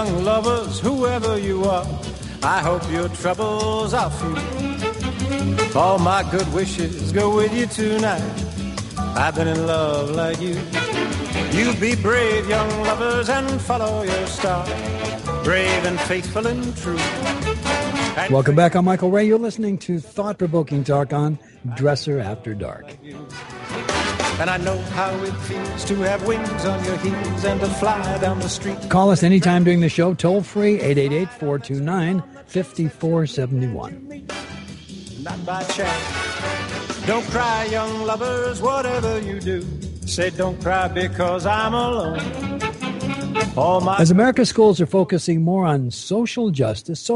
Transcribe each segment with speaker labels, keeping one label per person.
Speaker 1: young lovers, whoever you are, I hope your troubles are few. All my good wishes go with you tonight. I've been in love like you. You be brave, young lovers, and follow your star. Brave and faithful and true.
Speaker 2: Welcome back. I'm Michael Ray. You're listening to thought-provoking talk on Dresser After Dark.
Speaker 1: And I know how it feels to have wings on your heels and to fly down the street.
Speaker 2: Call us anytime during the show, toll free, 888-429-5471.
Speaker 1: Not by chance. Don't cry, young lovers, whatever you do. Say don't cry because I'm alone.
Speaker 2: As America's schools are focusing more on social justice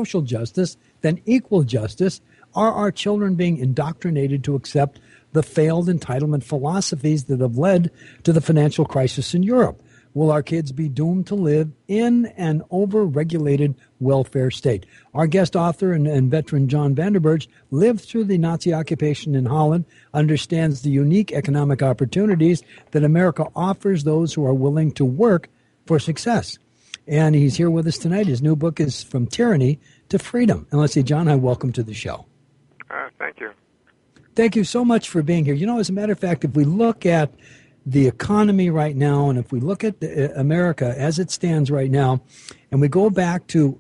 Speaker 2: than equal justice, are our children being indoctrinated to accept the failed entitlement philosophies that have led to the financial crisis in Europe? Will our kids be doomed to live in an over-regulated welfare state? Our guest author and veteran John Vanderburg lived through the Nazi occupation in Holland, understands the unique economic opportunities that America offers those who are willing to work for success. And he's here with us tonight. His new book is From Tyranny to Freedom. And let's say, John, welcome to the show.
Speaker 3: Thank you.
Speaker 2: Thank you so much for being here. You know, as a matter of fact, if we look at the economy right now, and if we look at America as it stands right now, and we go back to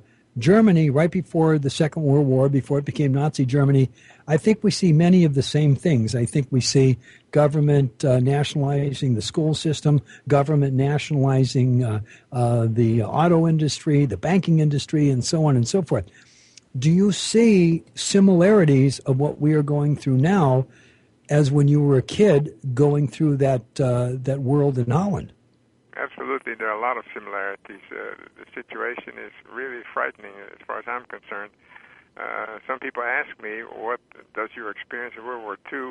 Speaker 2: Germany right before the Second World War, before it became Nazi Germany, I think we see many of the same things. I think we see government nationalizing the school system, government nationalizing the auto industry, the banking industry, and so on and so forth. Do you see similarities of what we are going through now as when you were a kid going through that world in Holland?
Speaker 3: Absolutely. There are a lot of similarities. The situation is really frightening as far as I'm concerned. Some people ask me, what does your experience of World War II,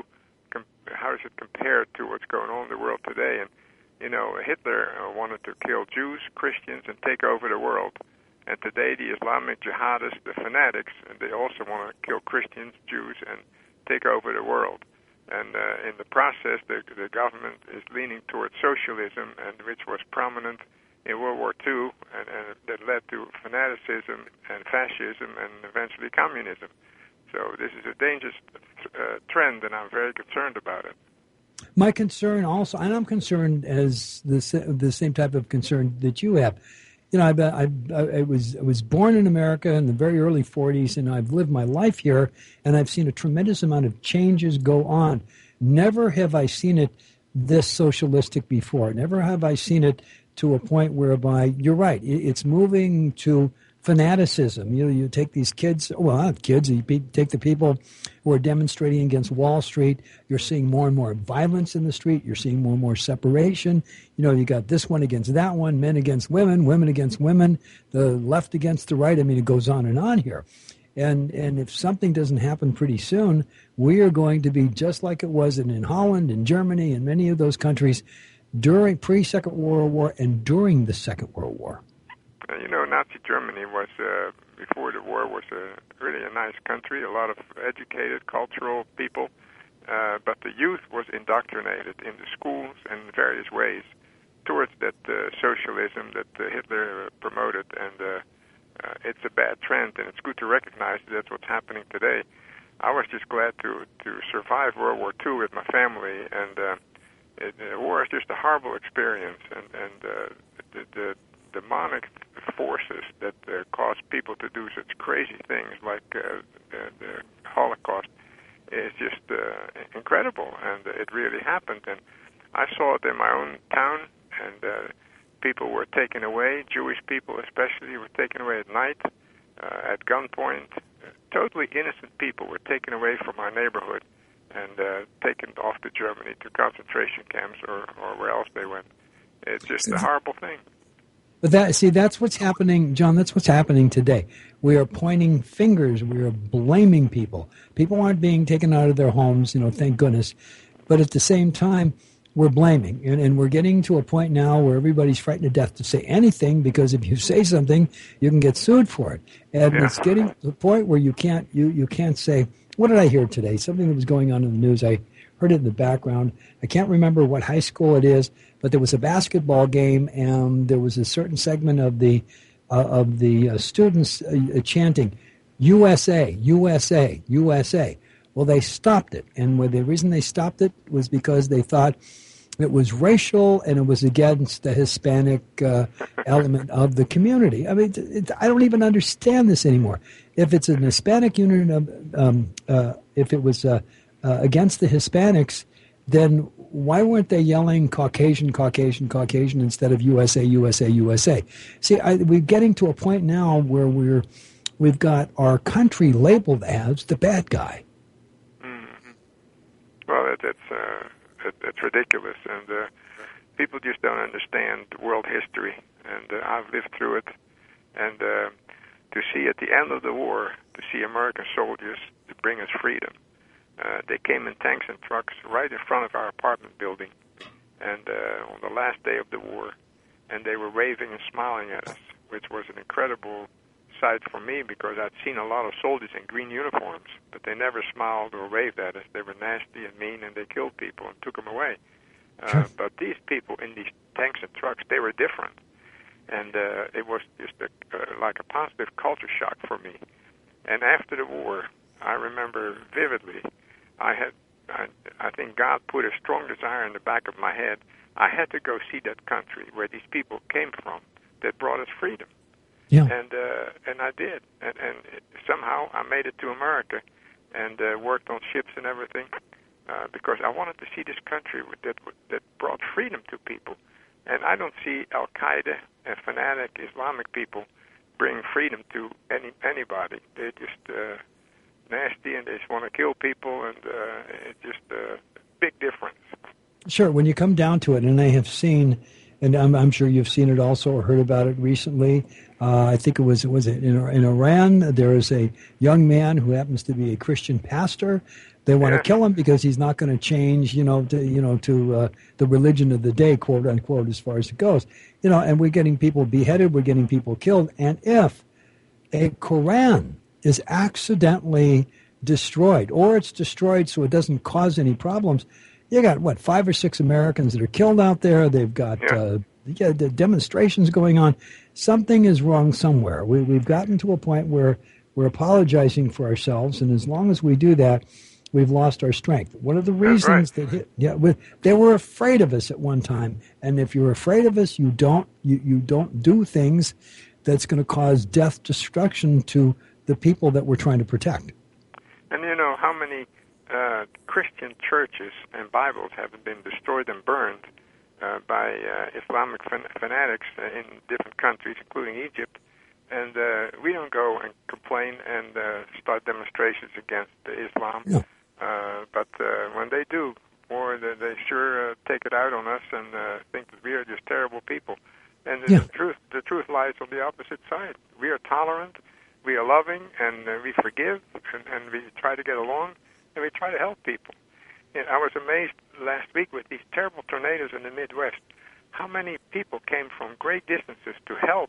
Speaker 3: how does it compare to what's going on in the world today? And, you know, Hitler wanted to kill Jews, Christians, and take over the world. And today the Islamic jihadists, the fanatics, and they also want to kill Christians, Jews, and take over the world. And in the process, the government is leaning towards socialism, and which was prominent in World War II, and that led to fanaticism and fascism and eventually communism. So this is a dangerous trend, and I'm very concerned about it.
Speaker 2: My concern also, and I'm concerned as the same type of concern that you have. You know, I was born in America in the very early 40s, and I've lived my life here, and I've seen a tremendous amount of changes go on. Never have I seen it this socialistic before. Never have I seen it to a point whereby, you're right, it's moving to fanaticism. You take these kids, well, not kids, you take the people who are demonstrating against Wall Street. You're seeing more and more violence in the street. You're seeing more and more separation. You know, you got this one against that one, men against women, women against women, the left against the right. I mean, it goes on here. And if something doesn't happen pretty soon, we are going to be just like it was in Holland and Germany and many of those countries during pre-Second World War and during the Second World War.
Speaker 3: You know, Nazi Germany was, before the war, was really a nice country, a lot of educated, cultural people, but the youth was indoctrinated in the schools in various ways towards that socialism that Hitler promoted, and it's a bad trend, and it's good to recognize that's what's happening today. I was just glad to survive World War II with my family, and the war is just a horrible experience, and the demonic forces that cause people to do such crazy things like the Holocaust is just incredible, and it really happened. And I saw it in my own town, and people were taken away, Jewish people especially, were taken away at night, at gunpoint. Totally innocent people were taken away from our neighborhood and taken off to Germany to concentration camps or where else they went. It's just a horrible thing.
Speaker 2: But that's what's happening, John. That's what's happening today. We are pointing fingers. We are blaming people. People aren't being taken out of their homes, thank goodness. But at the same time, we're blaming. And we're getting to a point now where everybody's frightened to death to say anything, because if you say something, you can get sued for it. And it's getting to the point where you can't say, what did I hear today? Something that was going on in the news. I heard it in the background. I can't remember what high school it is, but there was a basketball game, and there was a certain segment of the of the students chanting USA, USA, USA. Well, they stopped it, and the reason they stopped it was because they thought it was racial and it was against the Hispanic element of the community. I mean, I don't even understand this anymore. If it's an Hispanic unit, if it was against the Hispanics, then why weren't they yelling Caucasian, Caucasian, Caucasian instead of USA, USA, USA? See, we're getting to a point now where we've got our country labeled as the bad guy.
Speaker 3: Mm-hmm. Well, it's ridiculous, and people just don't understand world history, and I've lived through it, and to see at the end of the war, to see American soldiers to bring us freedom. They came in tanks and trucks right in front of our apartment building, and on the last day of the war, and they were waving and smiling at us, which was an incredible sight for me because I'd seen a lot of soldiers in green uniforms, but they never smiled or waved at us. They were nasty and mean, and they killed people and took them away. Sure. But these people in these tanks and trucks, they were different, and it was just like a positive culture shock for me. And after the war, I remember vividly, I think God put a strong desire in the back of my head. I had to go see that country where these people came from that brought us freedom.
Speaker 2: Yeah.
Speaker 3: And I did, and somehow I made it to America, and worked on ships and everything, because I wanted to see this country that brought freedom to people. And I don't see Al Qaeda and fanatic Islamic people bring freedom to anybody. They're just nasty, and they just want to kill people, and it's just a big difference.
Speaker 2: Sure, when you come down to it, and I have seen, and I'm sure you've seen it also or heard about it recently. I think it was in Iran. There is a young man who happens to be a Christian pastor. They want to kill him because he's not going to change, to the religion of the day, quote unquote, as far as it goes. And we're getting people beheaded, we're getting people killed. And if a Quran is accidentally destroyed, or it's destroyed so it doesn't cause any problems, you got 5 or 6 Americans that are killed out there. They've got the demonstrations going on. Something is wrong somewhere. We've gotten to a point where we're apologizing for ourselves, and as long as we do that, we've lost our strength. One of the reasons they were afraid of us at one time, and if you're afraid of us, you don't do things that's going to cause death, destruction to the people that we're trying to protect.
Speaker 3: And you know how many Christian churches and Bibles have been destroyed and burned by Islamic fanatics in different countries, including Egypt, and we don't go and complain and start demonstrations against Islam. No. But when they do, they sure take it out on us and think that we are just terrible people. And the truth lies on the opposite side. We are tolerant, we are loving, and we forgive, and we try to get along, and we try to help people. And I was amazed last week with these terrible tornadoes in the Midwest, how many people came from great distances to help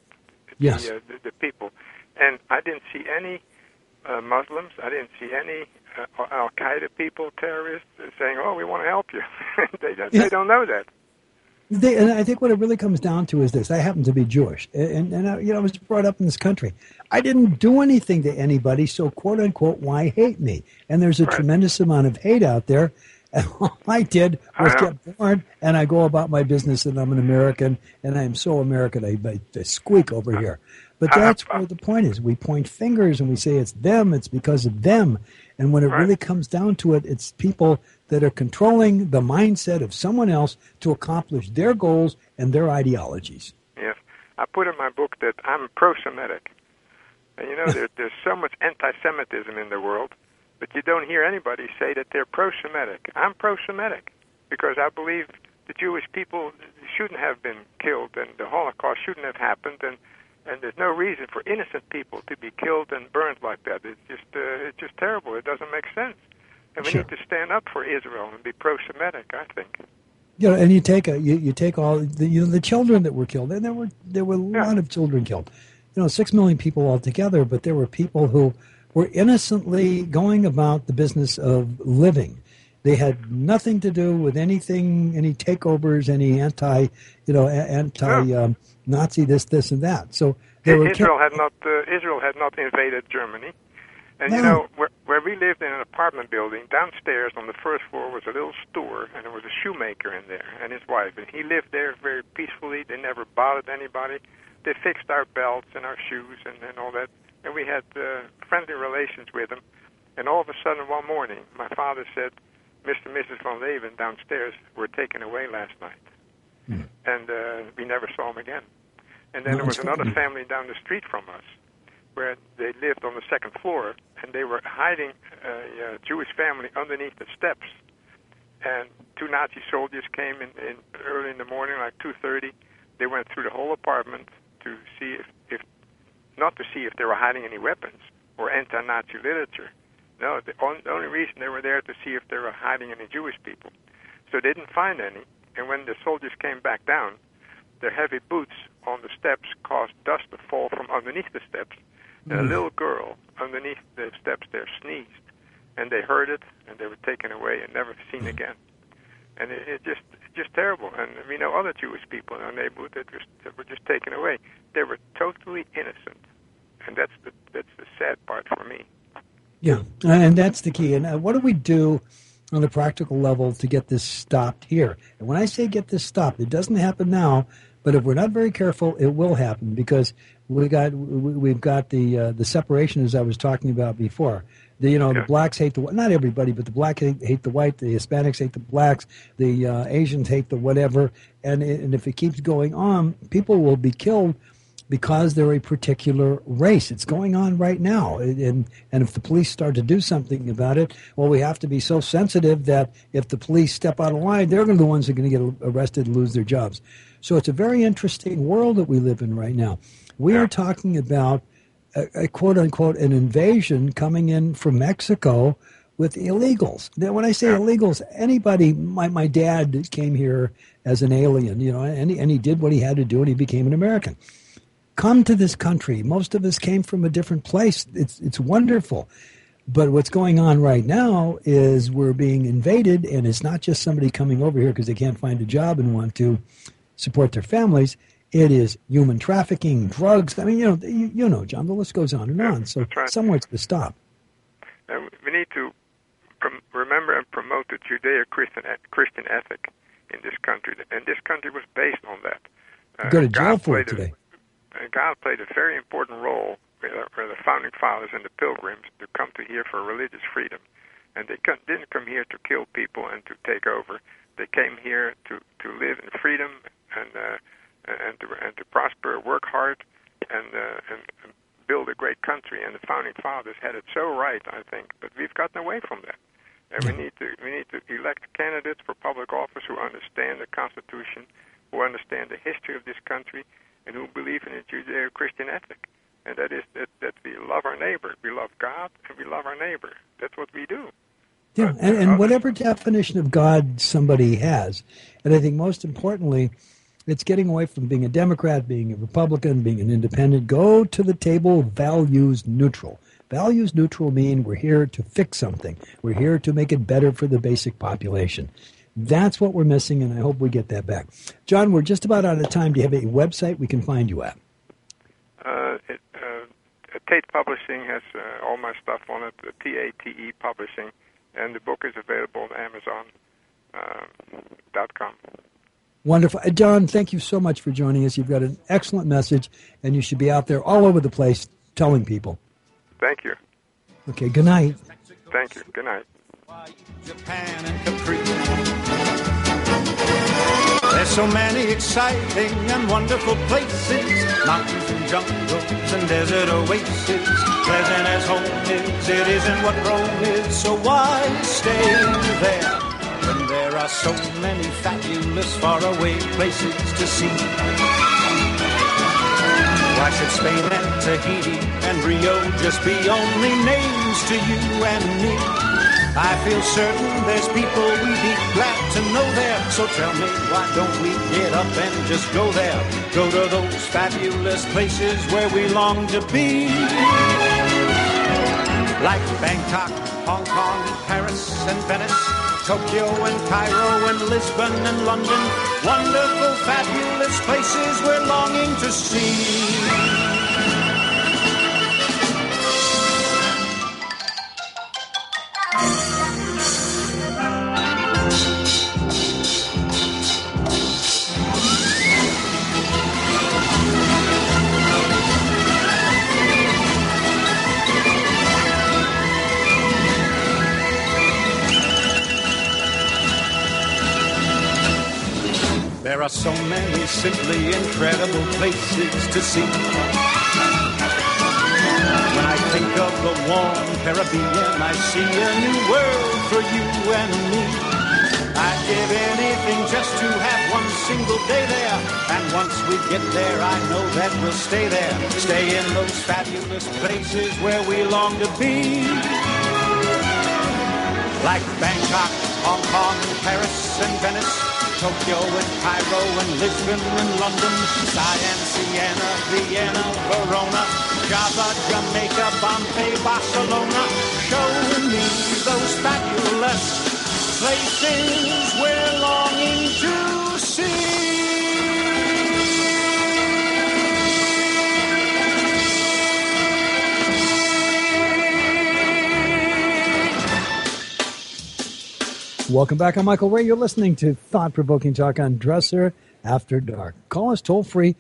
Speaker 3: the people. And I didn't see any Muslims, I didn't see any Al-Qaeda people, terrorists, saying, we want to help you. They don't know that.
Speaker 2: And I think what it really comes down to is this. I happen to be Jewish, and I was brought up in this country. I didn't do anything to anybody, so quote unquote, why hate me? And there's a tremendous amount of hate out there. And all I did was get born, and I go about my business, and I'm an American, and I am so American, I squeak over here. But that's where the point is. We point fingers, and we say it's them, it's because of them. And when it really comes down to it, it's people that are controlling the mindset of someone else to accomplish their goals and their ideologies.
Speaker 3: Yes. I put in my book that I'm pro-Semitic. And there's so much anti-Semitism in the world, but you don't hear anybody say that they're pro-Semitic. I'm pro-Semitic because I believe the Jewish people shouldn't have been killed, and the Holocaust shouldn't have happened, and there's no reason for innocent people to be killed and burned like that. It's just terrible. It doesn't make sense. And we need to stand up for Israel and be pro-Semitic, I think.
Speaker 2: And you take all the children that were killed, and there were a lot of children killed. 6 million people altogether, but there were people who were innocently going about the business of living. They had nothing to do with anything, any takeovers, any anti-Nazi this and that. So
Speaker 3: Israel had not invaded Germany. And where we lived in an apartment building, downstairs on the first floor was a little store, and there was a shoemaker in there and his wife. And he lived there very peacefully. They never bothered anybody. They fixed our belts and our shoes and all that. And we had friendly relations with them. And all of a sudden, one morning, my father said, Mr. and Mrs. Van Leeuwen downstairs were taken away last night. And we never saw them again. And then there was another family down the street from us where they lived on the second floor, and they were hiding a Jewish family underneath the steps. And two Nazi soldiers came in early in the morning, like 2:30. They went through the whole apartment to see if not to see if they were hiding any weapons or anti-Nazi literature. No, the only reason they were there to see if they were hiding any Jewish people. So they didn't find any. And when the soldiers came back down, their heavy boots on the steps caused dust to fall from underneath the steps. And a little girl underneath the steps there sneezed. And they heard it, and they were taken away and never seen again. And it's just terrible. And we know other Jewish people in our neighborhood that were just taken away. They were totally innocent. And that's the sad part for me.
Speaker 2: Yeah, and that's the key. And what do we do on the practical level to get this stopped here? And when I say get this stopped, it doesn't happen now, but if we're not very careful, it will happen, because we've got the separation, as I was talking about before. The blacks hate not everybody, but the blacks hate the white, the Hispanics hate the blacks, the Asians hate the whatever, and if it keeps going on, people will be killed because they're a particular race. It's going on right now. And if the police start to do something about it, well, we have to be so sensitive that if the police step out of line, they're going to be the ones who are going to get arrested and lose their jobs. So it's a very interesting world that we live in right now. We are talking about a quote-unquote an invasion coming in from Mexico with illegals. Now, when I say illegals, anybody, my dad came here as an alien, and he did what he had to do, and he became an American. Come to this country. Most of us came from a different place. It's wonderful. But what's going on right now is we're being invaded, and it's not just somebody coming over here because they can't find a job and want to support their families. It is human trafficking, drugs. I mean, John, the list goes on and on. So somewhere it's to stop.
Speaker 3: And we need to remember and promote the Judeo-Christian ethic in this country. And this country was based on that.
Speaker 2: Go to jail for it today.
Speaker 3: God played a very important role for the founding fathers and the pilgrims to come to here for religious freedom. And they didn't come here to kill people and to take over. They came here to live in freedom and to prosper, work hard, and build a great country. And the founding fathers had it so right, I think. But we've gotten away from that. And we need to elect candidates for public office who understand the Constitution, who understand the history of this country, and who believe in a Judeo-Christian ethic. And that is that we love our neighbor. We love God, and we love our neighbor. That's what we do.
Speaker 2: Yeah, and whatever definition of God somebody has. And I think most importantly, it's getting away from being a Democrat, being a Republican, being an independent. Go to the table values neutral. Values neutral mean we're here to fix something. We're here to make it better for the basic population. That's what we're missing, and I hope we get that back. John, we're just about out of time. Do you have a website we can find you at?
Speaker 3: Tate Publishing has all my stuff on it, TATE Publishing, and the book is available on Amazon.com.
Speaker 2: Wonderful. John, thank you so much for joining us. You've got an excellent message, and you should be out there all over the place telling people.
Speaker 3: Thank you.
Speaker 2: Okay, good night.
Speaker 3: Thank you. Good night.
Speaker 1: Japan and Capri. There's so many exciting and wonderful places, mountains and jungles and desert oases. Pleasant as home is, it isn't what Rome is, so why stay there when there are so many fabulous faraway places to see? Why should Spain and Tahiti and Rio just be only names to you and me? I feel certain there's people we'd be glad to know there. So tell me, why don't we get up and just go there? Go to those fabulous places where we long to be. Like Bangkok, Hong Kong, Paris, and Venice. Tokyo and Cairo and Lisbon and London, wonderful, fabulous places we're longing to see. There are so many simply incredible places to see. When I think of the warm Caribbean, I see a new world for you and me. I'd give anything just to have one single day there. And once we get there, I know that we'll stay there. Stay in those fabulous places where we long to be. Like Bangkok, Hong Kong, Paris and Venice, Tokyo and Cairo and Lisbon and London, Siam, Siena, Vienna, Verona, Java, Jamaica, Bombay, Barcelona. Show me those fabulous places we're longing to see.
Speaker 2: Welcome back. I'm Michael Ray. You're listening to Thought-Provoking Talk on Dresser After Dark. Call us toll-free,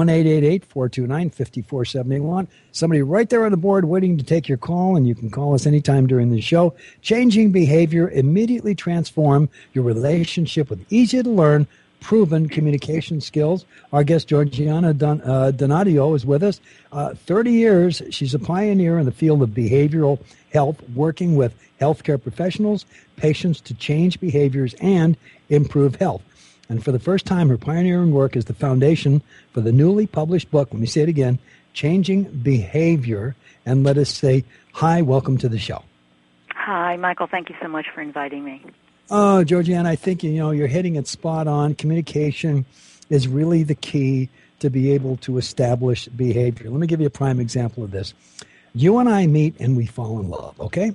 Speaker 2: 1-888-429-5471. Somebody right there on the board waiting to take your call, and you can call us anytime during the show. Changing behavior, immediately transform your relationship with easy-to-learn, proven communication skills. Our guest, Georgiana Donadio, is with us. 30 years, she's a pioneer in the field of behavioral health, working with healthcare professionals, patients to change behaviors and improve health. And for the first time, her pioneering work is the foundation for the newly published book, let me say it again, Changing Behavior. And let us say, hi, welcome to the show.
Speaker 4: Hi, Michael. Thank you so much for inviting me.
Speaker 2: Oh, Georgiana, I think, you're hitting it spot on. Communication is really the key to be able to establish behavior. Let me give you a prime example of this. You and I meet and we fall in love, okay?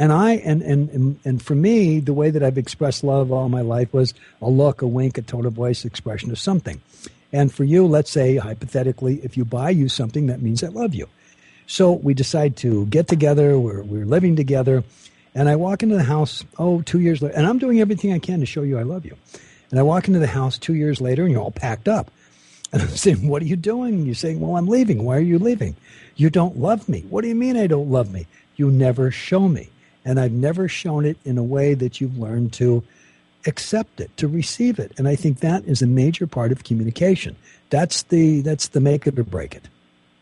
Speaker 2: And for me, the way that I've expressed love all my life was a look, a wink, a tone of voice, expression of something. And for you, let's say, hypothetically, if you buy you something, that means I love you. So we decide to get together, we're living together, and I walk into the house, 2 years later, and I'm doing everything I can to show you I love you. And I walk into the house 2 years later, and you're all packed up. And I'm saying, what are you doing? And you're saying, well, I'm leaving. Why are you leaving? You don't love me. What do you mean I don't love me? You never show me. And I've never shown it in a way that you've learned to accept it, to receive it. And I think that is a major part of communication. That's the make it or break it.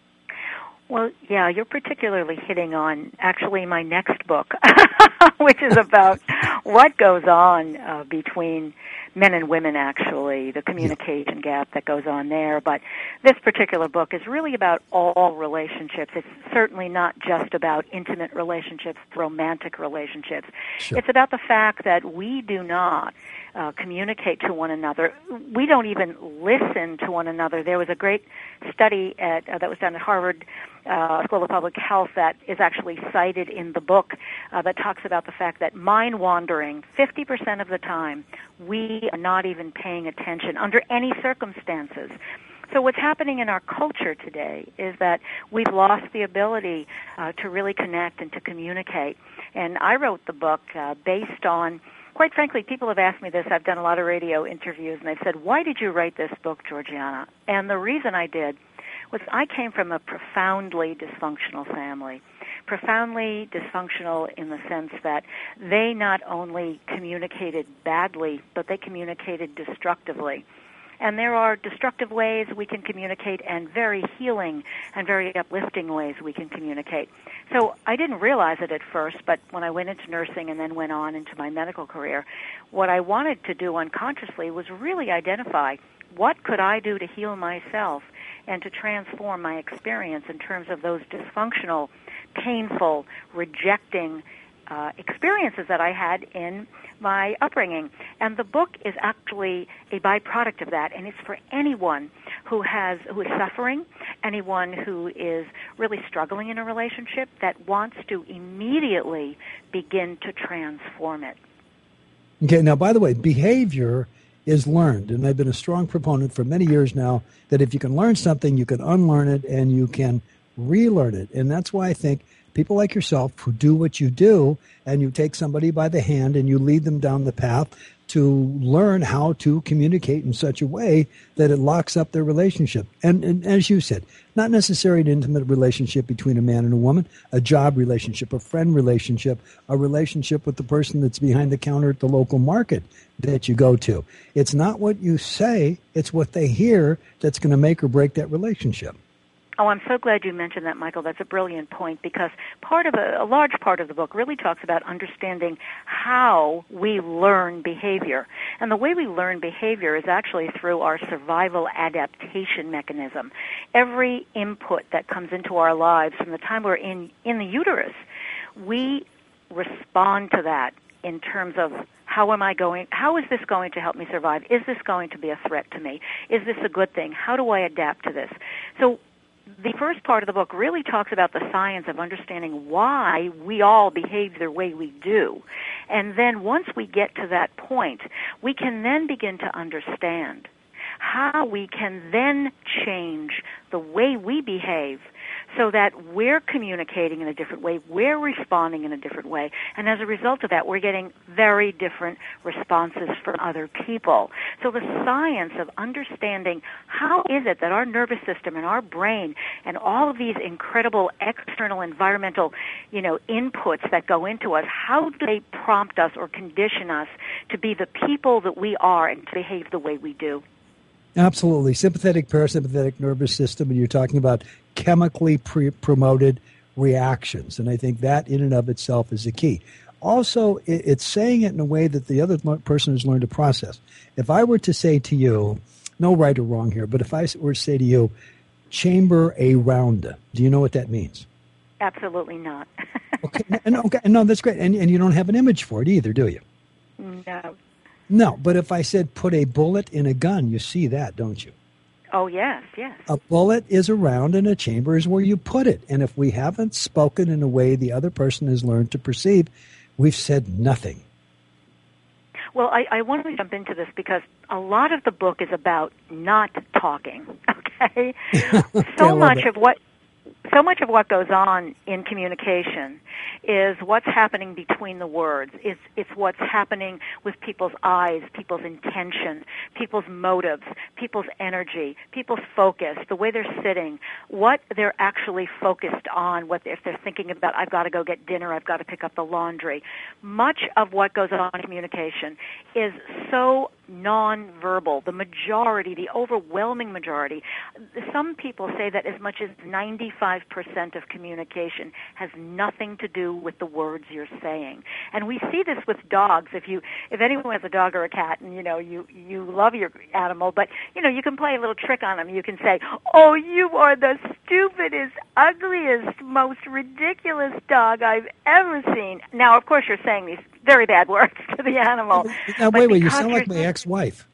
Speaker 4: Well, yeah, you're particularly hitting on actually my next book, which is about what goes on between men and women, actually, the communication gap that goes on there. But this particular book is really about all relationships. It's certainly not just about intimate relationships, romantic relationships.
Speaker 2: Sure.
Speaker 4: It's about the fact that we do not communicate to one another. We don't even listen to one another. There was a great study that was done at Harvard School of Public Health that is actually cited in the book that talks about the fact that mind wandering, 50% of the time, we are not even paying attention under any circumstances. So what's happening in our culture today is that we've lost the ability to really connect and to communicate. And I wrote the book based on, quite frankly, people have asked me this. I've done a lot of radio interviews, and they've said, why did you write this book, Georgiana? And the reason I did was I came from a profoundly dysfunctional family. Profoundly dysfunctional in the sense that they not only communicated badly, but they communicated destructively. And there are destructive ways we can communicate and very healing and very uplifting ways we can communicate. So I didn't realize it at first, but when I went into nursing and then went on into my medical career, what I wanted to do unconsciously was really identify what could I do to heal myself and to transform my experience in terms of those dysfunctional, painful, rejecting experiences that I had in my upbringing. And the book is actually a byproduct of that, and it's for anyone who is suffering, anyone who is really struggling in a relationship that wants to immediately begin to transform it.
Speaker 2: Okay, now, by the way, behavior is learned, and I've been a strong proponent for many years now that if you can learn something, you can unlearn it and you can relearn it. And that's why I think people like yourself who do what you do, and you take somebody by the hand and you lead them down the path to learn how to communicate in such a way that it locks up their relationship. And as you said, not necessarily an intimate relationship between a man and a woman, a job relationship, a friend relationship, a relationship with the person that's behind the counter at the local market that you go to. It's not what you say, it's what they hear that's going to make or break that relationship.
Speaker 4: Oh, I'm so glad you mentioned that, Michael. That's a brilliant point, because a large part of the book really talks about understanding how we learn behavior. And the way we learn behavior is actually through our survival adaptation mechanism. Every input that comes into our lives from the time we're in the uterus, we respond to that in terms of how is this going to help me survive? Is this going to be a threat to me? Is this a good thing? How do I adapt to this? So the first part of the book really talks about the science of understanding why we all behave the way we do. And then once we get to that point, we can then begin to understand how we can then change the way we behave so that we're communicating in a different way, we're responding in a different way, and as a result of that, we're getting very different responses from other people. So the science of understanding how is it that our nervous system and our brain and all of these incredible external environmental, inputs that go into us, how do they prompt us or condition us to be the people that we are and to behave the way we do?
Speaker 2: Absolutely. Sympathetic, parasympathetic nervous system, and you're talking about chemically promoted reactions. And I think that in and of itself is the key. Also, it's saying it in a way that the other person has learned to process. If I were to say to you, no right or wrong here, but if I were to say to you, chamber a round, do you know what that means?
Speaker 4: Absolutely not.
Speaker 2: Okay, no, that's great. And you don't have an image for it either, do you?
Speaker 4: No.
Speaker 2: No, but if I said put a bullet in a gun, you see that, don't you?
Speaker 4: Oh, yes.
Speaker 2: A bullet is a round and a chamber is where you put it. And if we haven't spoken in a way the other person has learned to perceive, we've said nothing.
Speaker 4: Well, I want to jump into this because a lot of the book is about not talking, okay? So much of what goes on in communication is what's happening between the words. It's what's happening with people's eyes, people's intention, people's motives, people's energy, people's focus, the way they're sitting, what they're actually focused on, if they're thinking about, I've got to go get dinner, I've got to pick up the laundry. Much of what goes on in communication is so nonverbal. The overwhelming majority. Some people say that as much as 95% of communication has nothing to do with the words you're saying. And we see this with dogs. If anyone has a dog or a cat and you love your animal, but you can play a little trick on them. You can say, "Oh, you are the stupidest, ugliest, most ridiculous dog I've ever seen." Now, of course, you're saying these very bad words to the animal.
Speaker 2: Now, wait, you sound like my ex-wife.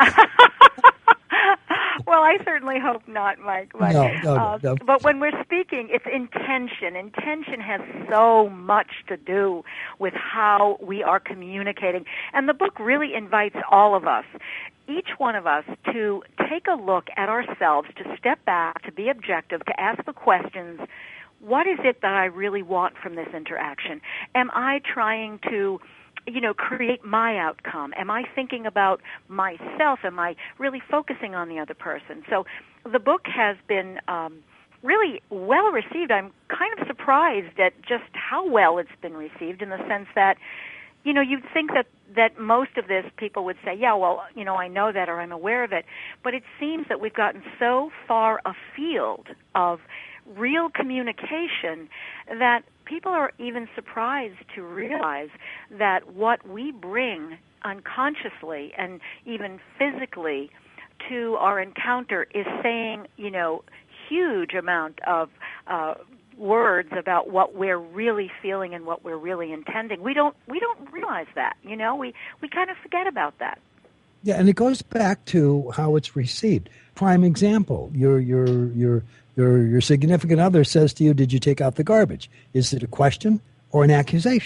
Speaker 4: Well, I certainly hope not, Mike. But,
Speaker 2: no.
Speaker 4: But when we're speaking, it's intention. Intention has so much to do with how we are communicating. And the book really invites all of us, each one of us, to take a look at ourselves, to step back, to be objective, to ask the questions, what is it that I really want from this interaction? Am I trying to create my outcome? Am I thinking about myself? Am I really focusing on the other person? So the book has been really well received. I'm kind of surprised at just how well it's been received, in the sense that, you'd think that most of this people would say, yeah, well, I know that, or I'm aware of it. But it seems that we've gotten so far afield of real communication that people are even surprised to realize that what we bring unconsciously and even physically to our encounter is saying, huge amount of words about what we're really feeling and what we're really intending. We don't realize that, we kind of forget about that.
Speaker 2: Yeah, and it goes back to how it's received. Prime example, your significant other says to you, "Did you take out the garbage?" Is it a question or an accusation?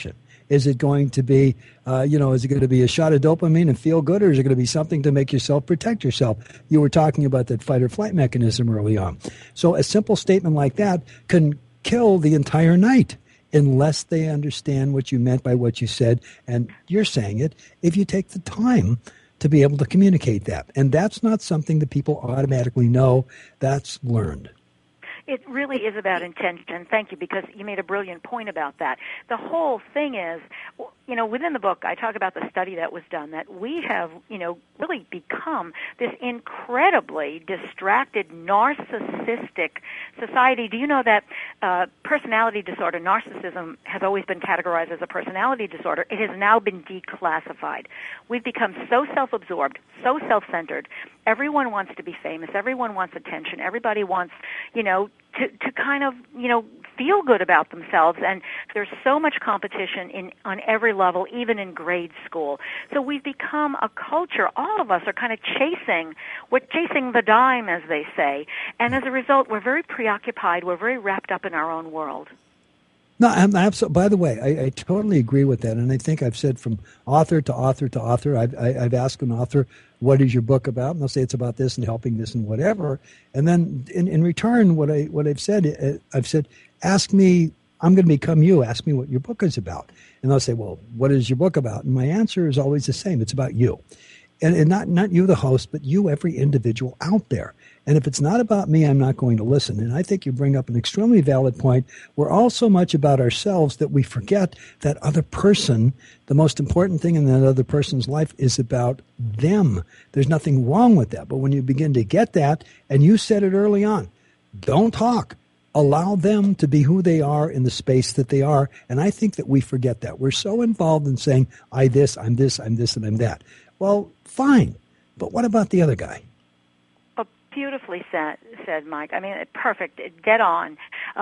Speaker 2: Is it going to be, is it going to be a shot of dopamine and feel good, or is it going to be something to make yourself protect yourself? You were talking about that fight or flight mechanism early on. So a simple statement like that can kill the entire night unless they understand what you meant by what you said, and you're saying it, if you take the time to be able to communicate that. And that's not something that people automatically know. That's learned.
Speaker 4: It really is about intention. Thank you, because you made a brilliant point about that. The whole thing is, within the book, I talk about the study that was done, that we have, really become this incredibly distracted, narcissistic society. Do you know that personality disorder, narcissism, has always been categorized as a personality disorder? It has now been declassified. We've become so self-absorbed, so self-centered. Everyone wants to be famous. Everyone wants attention. Everybody wants, to kind of, feel good about themselves. And there's so much competition on every level, even in grade school. So we've become a culture. All of us are kind of chasing the dime, as they say. And as a result, we're very preoccupied. We're very wrapped up in our own world.
Speaker 2: No, I'm absolutely. By the way, I totally agree with that, and I think I've said from author to author to author, I've asked an author, "What is your book about?" And they'll say it's about this and helping this and whatever. And then in return, what I've said, ask me. I'm going to become you. Ask me what your book is about, and they'll say, "Well, what is your book about?" And my answer is always the same. It's about you, and not you, the host, but you, every individual out there. And if it's not about me, I'm not going to listen. And I think you bring up an extremely valid point. We're all so much about ourselves that we forget that other person, the most important thing in that other person's life is about them. There's nothing wrong with that. But when you begin to get that, and you said it early on, don't talk. Allow them to be who they are in the space that they are. And I think that we forget that. We're so involved in saying, I'm this, and I'm that. Well, fine. But what about the other guy?
Speaker 4: Beautifully said, Mike. I mean, perfect, dead on.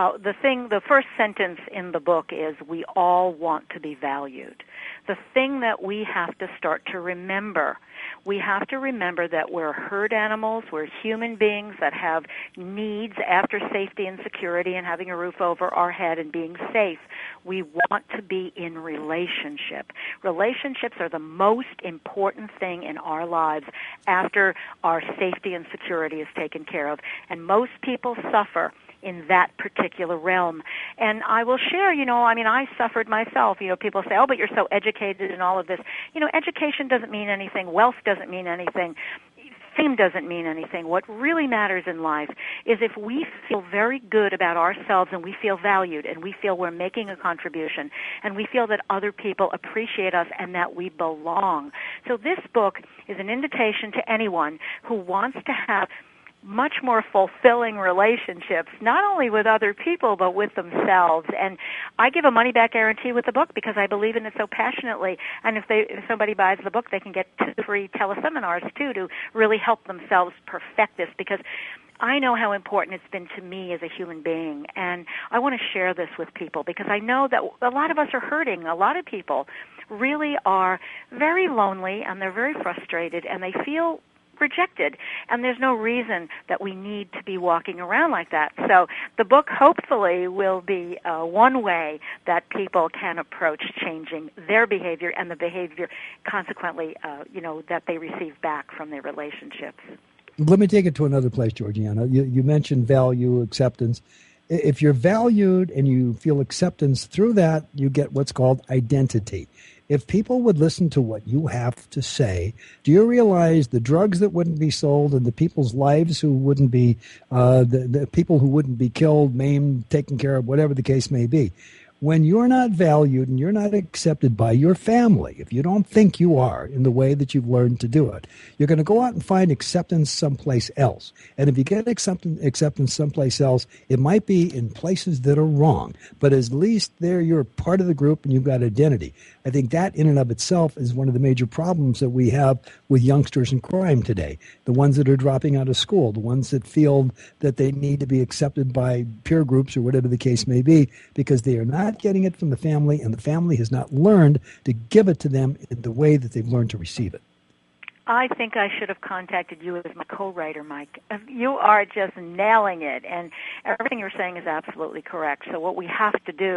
Speaker 4: The first sentence in the book is, we all want to be valued. The thing that we have to start to remember, we have to remember that we're herd animals, we're human beings that have needs after safety and security and having a roof over our head and being safe. We want to be in relationship. Relationships are the most important thing in our lives after our safety and security is taken care of. And most people suffer in that particular realm. And I will share, I suffered myself. People say, oh, but you're so educated and all of this. Education doesn't mean anything. Wealth doesn't mean anything. Fame doesn't mean anything. What really matters in life is if we feel very good about ourselves and we feel valued and we feel we're making a contribution and we feel that other people appreciate us and that we belong. So this book is an invitation to anyone who wants to have much more fulfilling relationships, not only with other people, but with themselves. And I give a money-back guarantee with the book because I believe in it so passionately. And if somebody buys the book, they can get 2 free teleseminars, too, to really help themselves perfect this, because I know how important it's been to me as a human being. And I want to share this with people because I know that a lot of us are hurting. A lot of people really are very lonely, and they're very frustrated, and they feel rejected, and there's no reason that we need to be walking around like that. So the book hopefully will be one way that people can approach changing their behavior and the behavior consequently, that they receive back from their relationships.
Speaker 2: Let me take it to another place, Georgiana. You mentioned value, acceptance. If you're valued and you feel acceptance through that, you get what's called identity. If people would listen to what you have to say, do you realize the drugs that wouldn't be sold and the people's lives who wouldn't be, the people who wouldn't be killed, maimed, taken care of, whatever the case may be? When you're not valued and you're not accepted by your family, if you don't think you are in the way that you've learned to do it, you're going to go out and find acceptance someplace else. And if you get acceptance someplace else, it might be in places that are wrong. But at least there you're part of the group and you've got identity. I think that in and of itself is one of the major problems that we have with youngsters in crime today. The ones that are dropping out of school, the ones that feel that they need to be accepted by peer groups or whatever the case may be, because they are not getting it from the family, and the family has not learned to give it to them in the way that they've learned to receive it.
Speaker 4: I think I should have contacted you as my co-writer, Mike. You are just nailing it, and everything you're saying is absolutely correct. So what we have to do,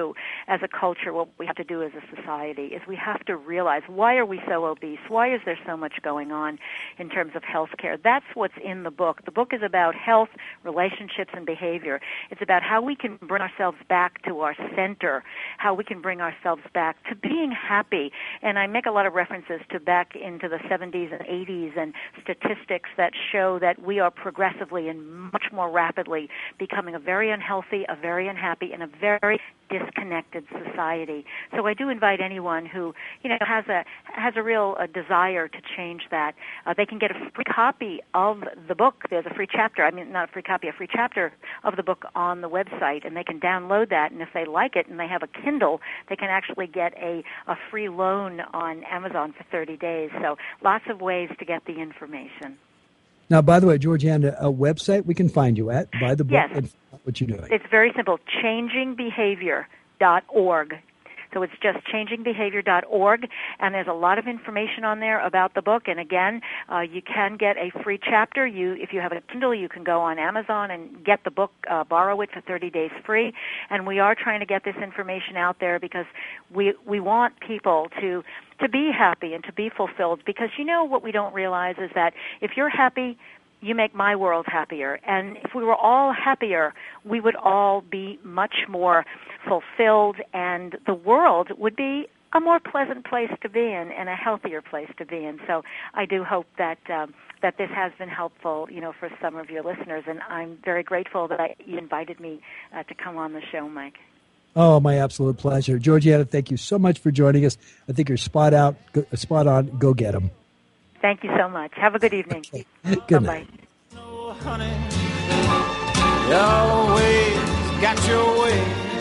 Speaker 4: as a culture, what we have to do as a society is we have to realize, why are we so obese? Why is there so much going on in terms of health care? That's what's in the book. The book is about health, relationships, and behavior. It's about how we can bring ourselves back to our center, how we can bring ourselves back to being happy. And I make a lot of references to back into the 70s and 80s and statistics that show that we are progressively and much more rapidly becoming a very unhealthy, a very unhappy, and a very disconnected society. So I do invite anyone who, has a real desire to change that. They can get a free copy of the book. There's a free chapter. Not a free copy, a free chapter of the book on the website, and they can download that. And if they like it and they have a Kindle, they can actually get a free loan on Amazon for 30 days. So lots of ways to get the information.
Speaker 2: Now, by the way, Georgiana, a website we can find you at, buy the book,
Speaker 4: yes.
Speaker 2: and what you're doing.
Speaker 4: It's very simple, changingbehavior.org. So it's just changingbehavior.org, and there's a lot of information on there about the book. And again, you can get a free chapter. If you have a Kindle, you can go on Amazon and get the book, borrow it for 30 days free. And we are trying to get this information out there because we want people to be happy and to be fulfilled. Because what we don't realize is that if you're happy, you make my world happier. And if we were all happier, we would all be much more fulfilled, and the world would be a more pleasant place to be in and a healthier place to be in. So I do hope that that this has been helpful, for some of your listeners. And I'm very grateful that you invited me to come on the show, Mike.
Speaker 2: Oh, my absolute pleasure. Georgiana, thank you so much for joining us. I think you're spot on. Go get them.
Speaker 4: Thank you so much. Have a good evening.
Speaker 2: Okay. Good
Speaker 4: night.
Speaker 1: No, honey, you always got your way.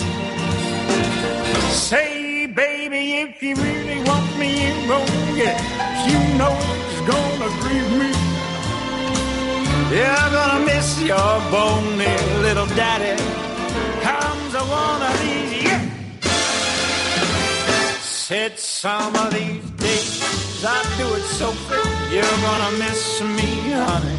Speaker 1: Say, baby, if you really want me, you gon' get it. You know it's gonna grieve me. You're gonna miss your bony little daddy. Comes a one of these years. Said some of these days I do it so free. You're gonna miss me, honey.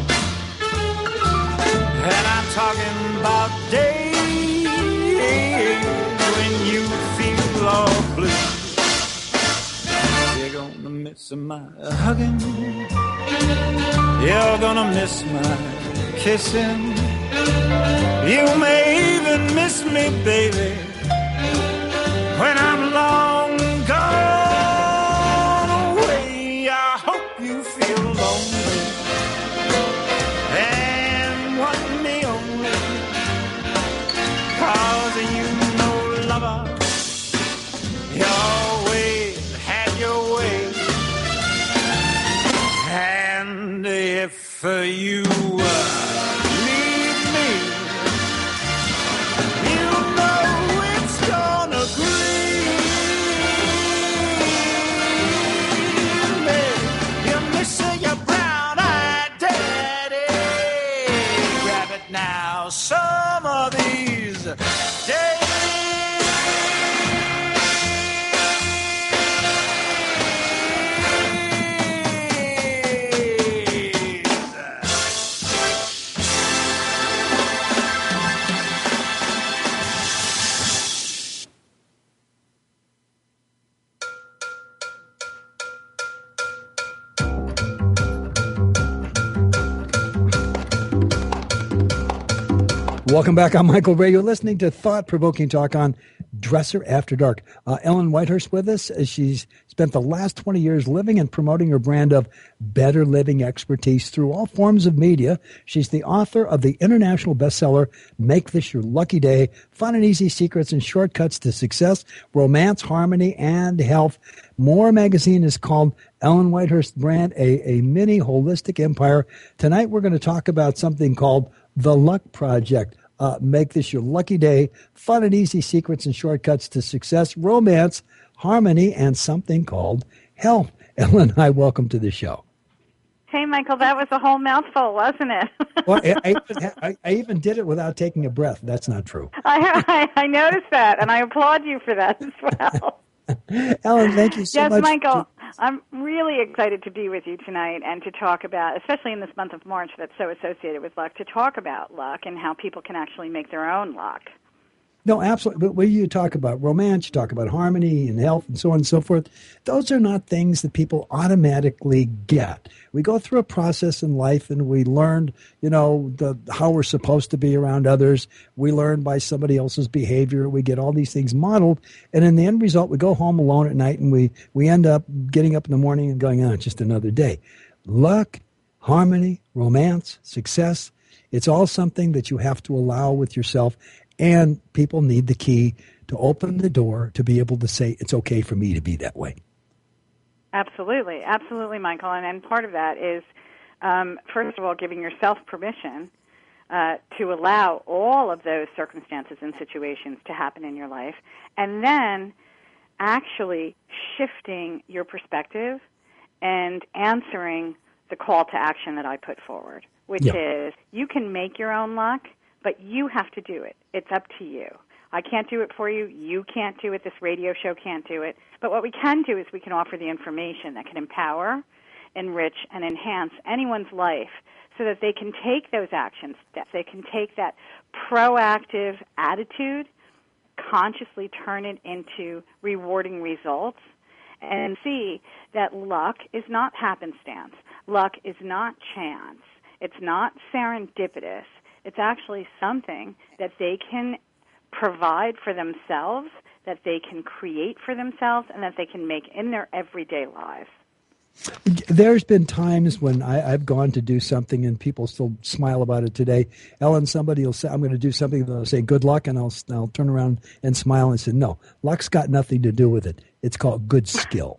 Speaker 1: And I'm talking about days when you feel all blue. You're gonna miss my hugging. You're gonna miss my kissing. You may even miss me, baby, when I'm long gone away. I hope you feel lonely and want me only, 'cause lover, you always had your way. And if you some of these days.
Speaker 2: Welcome back. I'm Michael Ray. You're listening to Thought-Provoking Talk on Dresser After Dark. Ellen Whitehurst with us. She's spent the last 20 years living and promoting her brand of better living expertise through all forms of media. She's the author of the international bestseller, Make This Your Lucky Day, Fun and Easy Secrets and Shortcuts to Success, Romance, Harmony, and Health. More magazine is called Ellen Whitehurst Brand, a mini holistic empire. Tonight we're going to talk about something called The Luck Project. Make This Your Lucky Day, Fun and Easy Secrets and Shortcuts to Success, Romance, Harmony, and something called Health. Ellen, hi, welcome to the show.
Speaker 5: Hey, Michael, that was a whole mouthful, wasn't it?
Speaker 2: Well, I even did it without taking a breath. That's not true.
Speaker 5: I noticed that, and I applaud you for that as well.
Speaker 2: Ellen, thank you so much.
Speaker 5: Yes, Michael, I'm really excited to be with you tonight and to talk about, especially in this month of March that's so associated with luck, to talk about luck and how people can actually make their own luck.
Speaker 2: No, absolutely. But when you talk about romance, you talk about harmony and health and so on and so forth, those are not things that people automatically get. We go through a process in life and we learn, how we're supposed to be around others. We learn by somebody else's behavior. We get all these things modeled. And in the end result, we go home alone at night and we end up getting up in the morning and going, it's just another day. Luck, harmony, romance, success, it's all something that you have to allow with yourself. And people need the key to open the door to be able to say, it's okay for me to be that way.
Speaker 5: Absolutely. Absolutely, Michael. And part of that is, first of all, giving yourself permission to allow all of those circumstances and situations to happen in your life. And then actually shifting your perspective and answering the call to action that I put forward, which is you can make your own luck, but you have to do it. It's up to you. I can't do it for you. You can't do it. This radio show can't do it. But what we can do is we can offer the information that can empower, enrich, and enhance anyone's life so that they can take those action steps. They can take that proactive attitude, consciously turn it into rewarding results, and see that luck is not happenstance. Luck is not chance. It's not serendipitous. It's actually something that they can provide for themselves, that they can create for themselves, and that they can make in their everyday lives.
Speaker 2: There's been times when I've gone to do something and people still smile about it today. Ellen, somebody will say, I'm going to do something, and they'll say, good luck, and I'll turn around and smile and say, no, luck's got nothing to do with it. It's called good skill.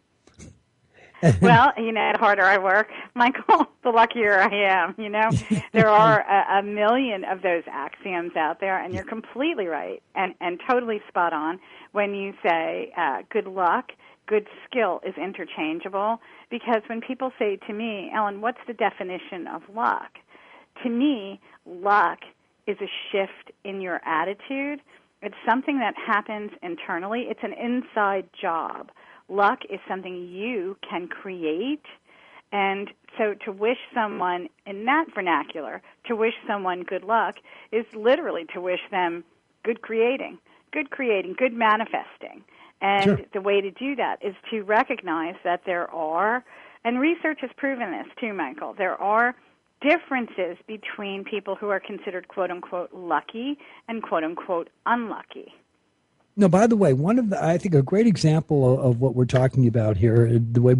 Speaker 5: Well, the harder I work, Michael, the luckier I am, There are a million of those axioms out there, and you're completely right and totally spot on when you say good luck, good skill is interchangeable, because when people say to me, Ellen, what's the definition of luck? To me, luck is a shift in your attitude. It's something that happens internally. It's an inside job. Luck is something you can create, and so to wish someone, in that vernacular, to wish someone good luck is literally to wish them good creating, good manifesting. And
Speaker 2: sure.
Speaker 5: The way to do that is to recognize that there are, and research has proven this too, Michael, there are differences between people who are considered quote-unquote lucky and quote-unquote unlucky.
Speaker 2: No, by the way, I think a great example of what we're talking about here, the way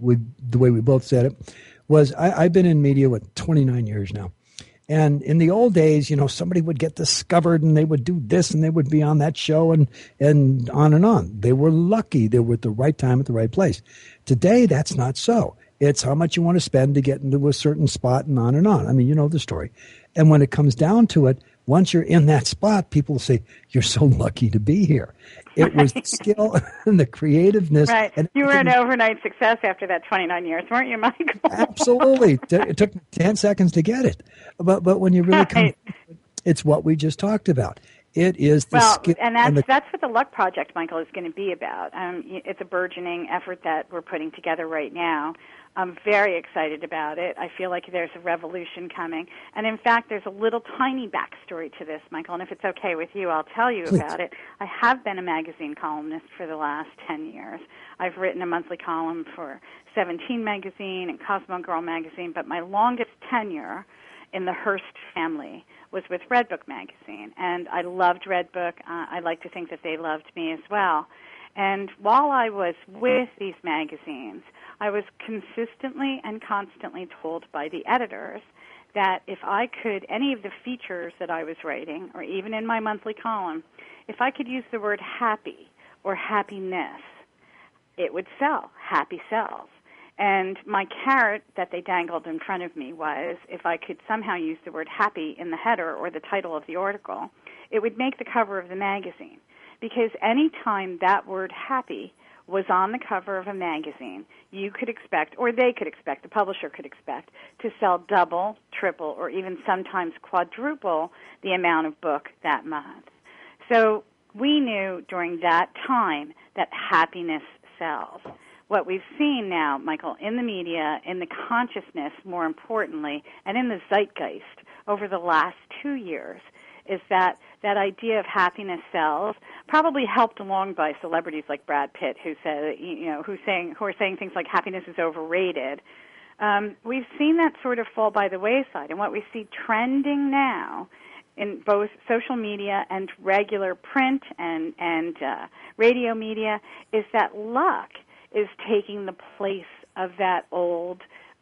Speaker 2: we both said it, was I've been in media 29 years now, and in the old days, somebody would get discovered and they would do this and they would be on that show and on and on. They were lucky; they were at the right time at the right place. Today, that's not so. It's how much you want to spend to get into a certain spot and on and on. I mean, you know the story. And when it comes down to it, once you're in that spot, people say, you're so lucky to be here. It was the skill and the creativeness.
Speaker 5: Right.
Speaker 2: And
Speaker 5: you were an overnight success after that 29 years, weren't you, Michael?
Speaker 2: Absolutely. It took 10 seconds to get it. But when you really come, it's what we just talked about. It is the skill.
Speaker 5: And that's what the Luck Project, Michael, is going to be about. It's a burgeoning effort that we're putting together right now. I'm very excited about it. I feel like there's a revolution coming. And in fact, there's a little tiny backstory to this, Michael, and if it's okay with you, I'll tell you about it. I have been a magazine columnist for the last 10 years. I've written a monthly column for 17 magazine and Cosmo Girl magazine, but my longest tenure in the Hearst family was with Redbook magazine. And I loved Redbook. I like to think that they loved me as well. And while I was with these magazines, I was consistently and constantly told by the editors that if I could, any of the features that I was writing, or even in my monthly column, if I could use the word happy or happiness, it would sell. Happy sells. And my carrot that they dangled in front of me was if I could somehow use the word happy in the header or the title of the article, it would make the cover of the magazine. Because any time that word happy was on the cover of a magazine, you could expect, or they could expect, the publisher could expect, to sell double, triple, or even sometimes quadruple the amount of book that month. So we knew during that time that happiness sells. What we've seen now, Michael, in the media, in the consciousness, more importantly, and in the zeitgeist over the last 2 years, is that that idea of happiness sells, probably helped along by celebrities like Brad Pitt, who said, who are saying things like happiness is overrated. We've seen that sort of fall by the wayside, and what we see trending now in both social media and regular print and radio media is that luck is taking the place of that old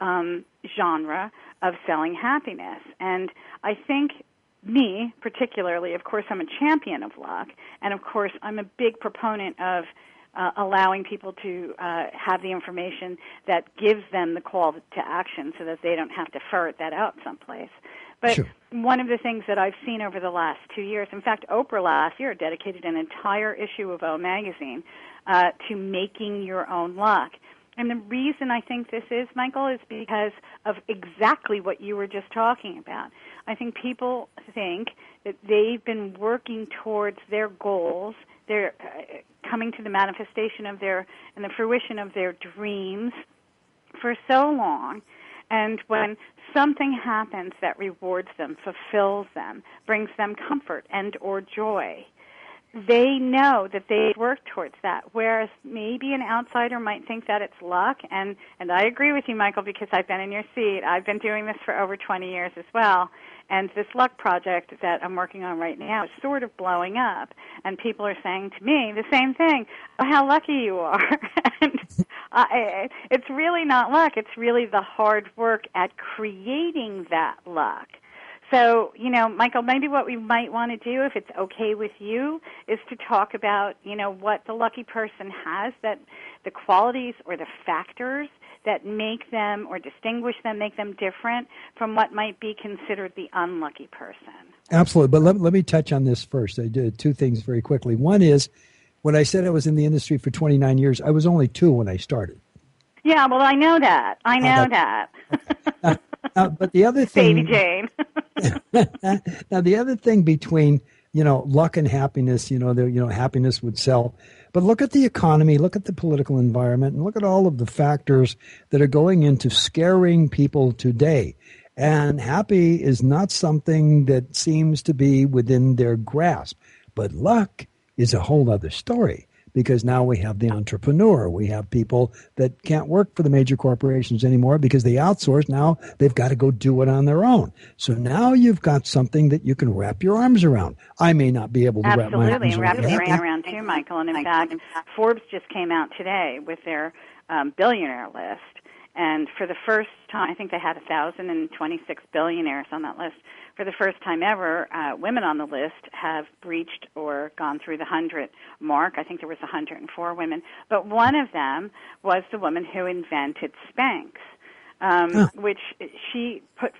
Speaker 5: genre of selling happiness. And I think me, particularly, of course, I'm a champion of luck, and of course, I'm a big proponent of allowing people to have the information that gives them the call to action so that they don't have to ferret that out someplace. But
Speaker 2: sure.
Speaker 5: One of the things that I've seen over the last 2 years, in fact, Oprah last year dedicated an entire issue of O Magazine to making your own luck. And the reason I think this is, Michael, is because of exactly what you were just talking about. I think people think that they've been working towards their goals, they're coming to the manifestation of and the fruition of their dreams for so long. And when something happens that rewards them, fulfills them, brings them comfort and or joy, they know that they work towards that, whereas maybe an outsider might think that it's luck. And I agree with you, Michael, because I've been in your seat. I've been doing this for over 20 years as well. And this luck project that I'm working on right now is sort of blowing up. And people are saying to me the same thing, oh, how lucky you are. And it's really not luck. It's really the hard work at creating that luck. So, Michael, maybe what we might want to do, if it's okay with you, is to talk about, what the lucky person has, that the qualities or the factors that make them or distinguish them, make them different from what might be considered the unlucky person.
Speaker 2: Absolutely. But let me touch on this first. I did two things very quickly. One is, when I said I was in the industry for 29 years, I was only 2 when I started.
Speaker 5: Yeah, well, I know that. Okay.
Speaker 2: But the other thing...
Speaker 5: Baby Jane.
Speaker 2: Now, the other thing between, luck and happiness, happiness would sell. But look at the economy, look at the political environment, and look at all of the factors that are going into scaring people today. And happy is not something that seems to be within their grasp. But luck is a whole other story, because now we have the entrepreneur. We have people that can't work for the major corporations anymore because they outsource. Now they've got to go do it on their own. So now you've got something that you can wrap your arms around. I may not be able to wrap my arms around.
Speaker 5: Absolutely, wrap your brain around too, Michael. And in fact, Forbes just came out today with their billionaire list. And for the first time, I think they had 1,026 billionaires on that list. For the first time ever, women on the list have breached or gone through the 100 mark. I think there was 104 women. But one of them was the woman who invented Spanx, which she put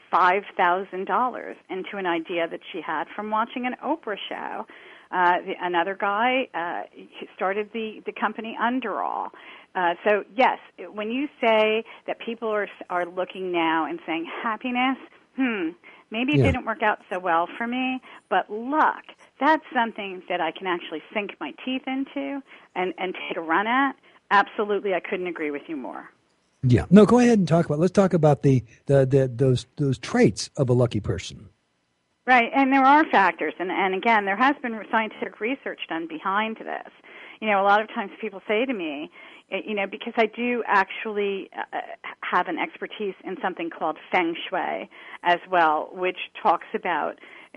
Speaker 5: $5,000 into an idea that she had from watching an Oprah show. Another guy started the company Underall. So, yes, when you say that people are looking now and saying happiness, maybe it didn't work out so well for me, but luck, that's something that I can actually sink my teeth into and take a run at. Absolutely, I couldn't agree with you more.
Speaker 2: Yeah. No, go ahead and let's talk about those traits of a lucky person.
Speaker 5: Right, and there are factors, and again, there has been scientific research done behind this. A lot of times people say to me, because I do actually have an expertise in something called Feng Shui as well, which talks about,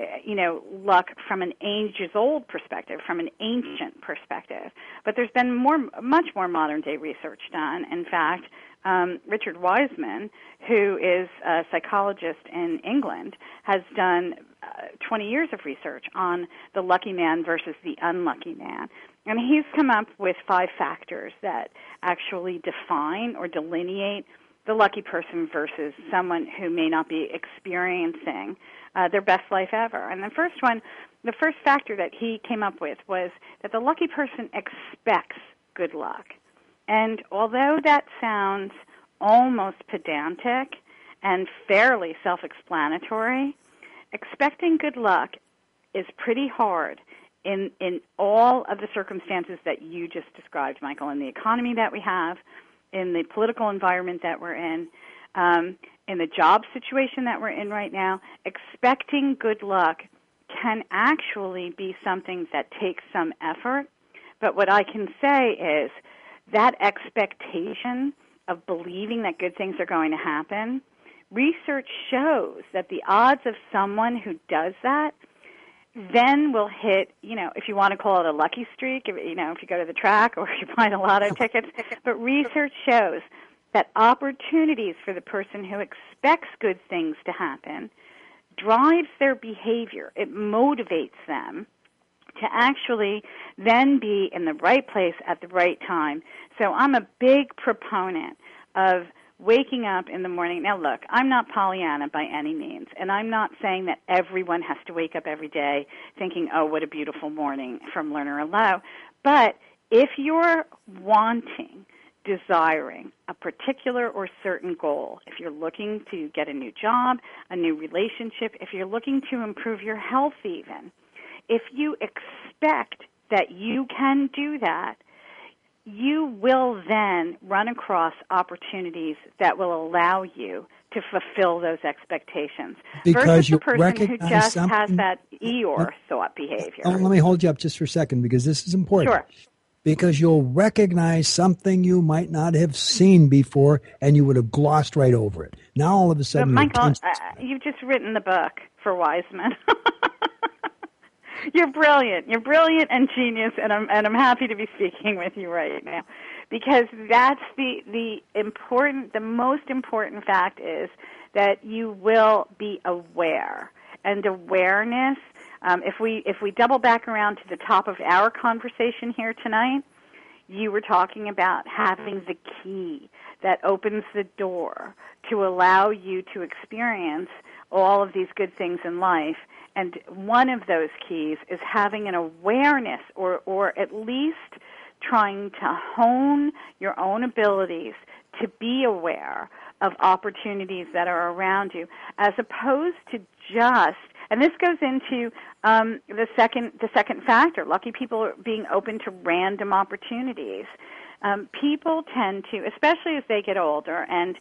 Speaker 5: luck from an ages-old perspective, from an ancient perspective. But there's been much more modern-day research done. In fact, Richard Wiseman, who is a psychologist in England, has done 20 years of research on the lucky man versus the unlucky man. And he's come up with 5 factors that actually define or delineate the lucky person versus someone who may not be experiencing their best life ever. And the first factor that he came up with was that the lucky person expects good luck. And although that sounds almost pedantic and fairly self-explanatory, expecting good luck is pretty hard in all of the circumstances that you just described, Michael, in the economy that we have, in the political environment that we're in the job situation that we're in right now. Expecting good luck can actually be something that takes some effort. But what I can say is that expectation of believing that good things are going to happen, research shows that the odds of someone who does that then will hit, if you want to call it a lucky streak, if you go to the track or you buy a lotto tickets, but research shows that opportunities for the person who expects good things to happen drives their behavior. It motivates them to actually then be in the right place at the right time. So I'm a big proponent of waking up in the morning. Now, look, I'm not Pollyanna by any means, and I'm not saying that everyone has to wake up every day thinking, oh, what a beautiful morning from Lerner Lowe. But if you're desiring a particular or certain goal, if you're looking to get a new job, a new relationship, if you're looking to improve your health even, if you expect that you can do that, you will then run across opportunities that will allow you to fulfill those expectations.
Speaker 2: Because
Speaker 5: versus
Speaker 2: you
Speaker 5: the person
Speaker 2: recognize
Speaker 5: who just
Speaker 2: something.
Speaker 5: has that Eeyore thought behavior.
Speaker 2: Oh, let me hold you up just for a second because this is important.
Speaker 5: Sure.
Speaker 2: Because you'll recognize something you might not have seen before and you would have glossed right over it. Now all of a sudden...
Speaker 5: But Michael, you've just written the book for Wiseman. You're brilliant. You're brilliant and genius, and I'm happy to be speaking with you right now, because that's the most important fact is that you will be aware, and awareness. If we double back around to the top of our conversation here tonight, you were talking about having the key that opens the door to allow you to experience all of these good things in life. And one of those keys is having an awareness or at least trying to hone your own abilities to be aware of opportunities that are around you, as opposed to just, and this goes into the second factor, lucky people being open to random opportunities. People tend to, especially as they get older, and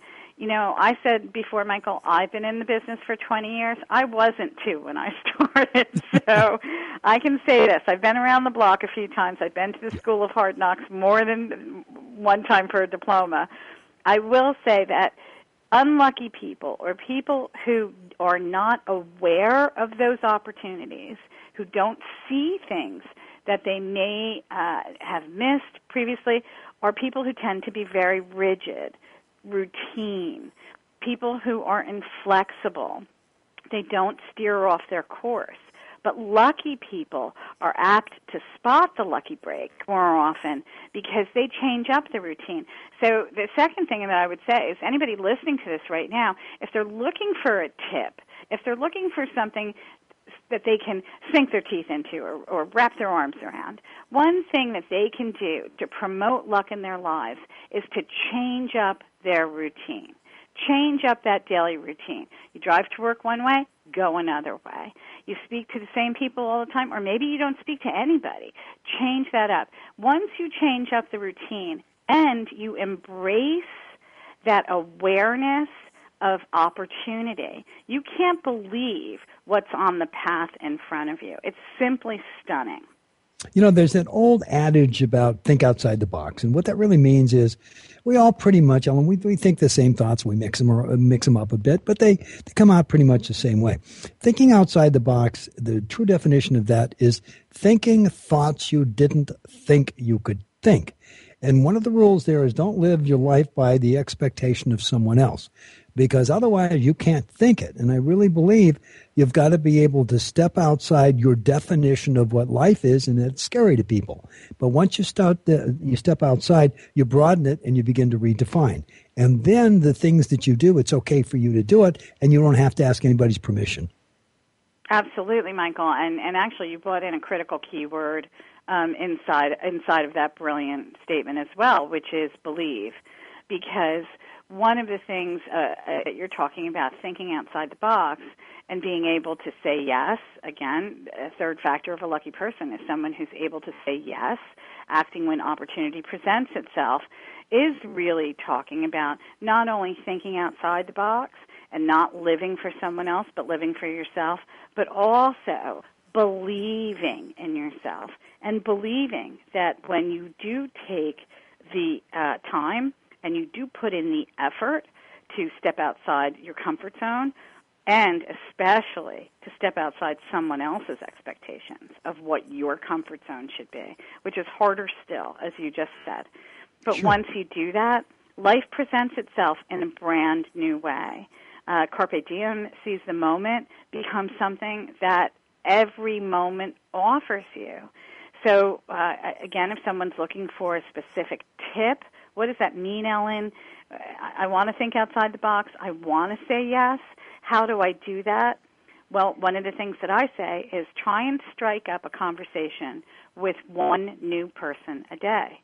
Speaker 5: I said before, Michael, I've been in the business for 20 years. I wasn't too when I started, so I can say this. I've been around the block a few times. I've been to the School of Hard Knocks more than one time for a diploma. I will say that unlucky people or people who are not aware of those opportunities, who don't see things that they may have missed previously, are people who tend to be very rigid, routine, people who are inflexible. They don't steer off their course. But lucky people are apt to spot the lucky break more often because they change up the routine. So the second thing that I would say is anybody listening to this right now, if they're looking for a tip, if they're looking for something that they can sink their teeth into or wrap their arms around, one thing that they can do to promote luck in their lives is to change up their routine. Change up that daily routine. You drive to work one way, go another way. You speak to the same people all the time, or maybe you don't speak to anybody. Change that up. Once you change up the routine and you embrace that awareness of opportunity, you can't believe what's on the path in front of you. It's simply stunning.
Speaker 2: There's that old adage about think outside the box. And what that really means is we all pretty much, Ellen, we think the same thoughts. We mix them up a bit, but they come out pretty much the same way. Thinking outside the box, the true definition of that is thinking thoughts you didn't think you could think. And one of the rules there is don't live your life by the expectation of someone else, because otherwise you can't think it. And I really believe you've got to be able to step outside your definition of what life is, and it's scary to people. But once you step outside, you broaden it and you begin to redefine. And then the things that you do, it's okay for you to do it, and you don't have to ask anybody's permission.
Speaker 5: Absolutely, Michael. And actually, you brought in a critical key word inside of that brilliant statement as well, which is believe. Because one of the things that you're talking about, thinking outside the box and being able to say yes, again, a third factor of a lucky person is someone who's able to say yes, acting when opportunity presents itself, is really talking about not only thinking outside the box and not living for someone else but living for yourself, but also believing in yourself and believing that when you do take the time and you do put in the effort to step outside your comfort zone, and especially to step outside someone else's expectations of what your comfort zone should be, which is harder still, as you just said. But
Speaker 2: Sure.
Speaker 5: once you do that, life presents itself in a brand new way. Carpe diem, seize the moment, becomes something that every moment offers you. So, again, if someone's looking for a specific tip, what does that mean, Ellen? I want to think outside the box. I want to say yes. How do I do that? Well, one of the things that I say is try and strike up a conversation with one new person a day.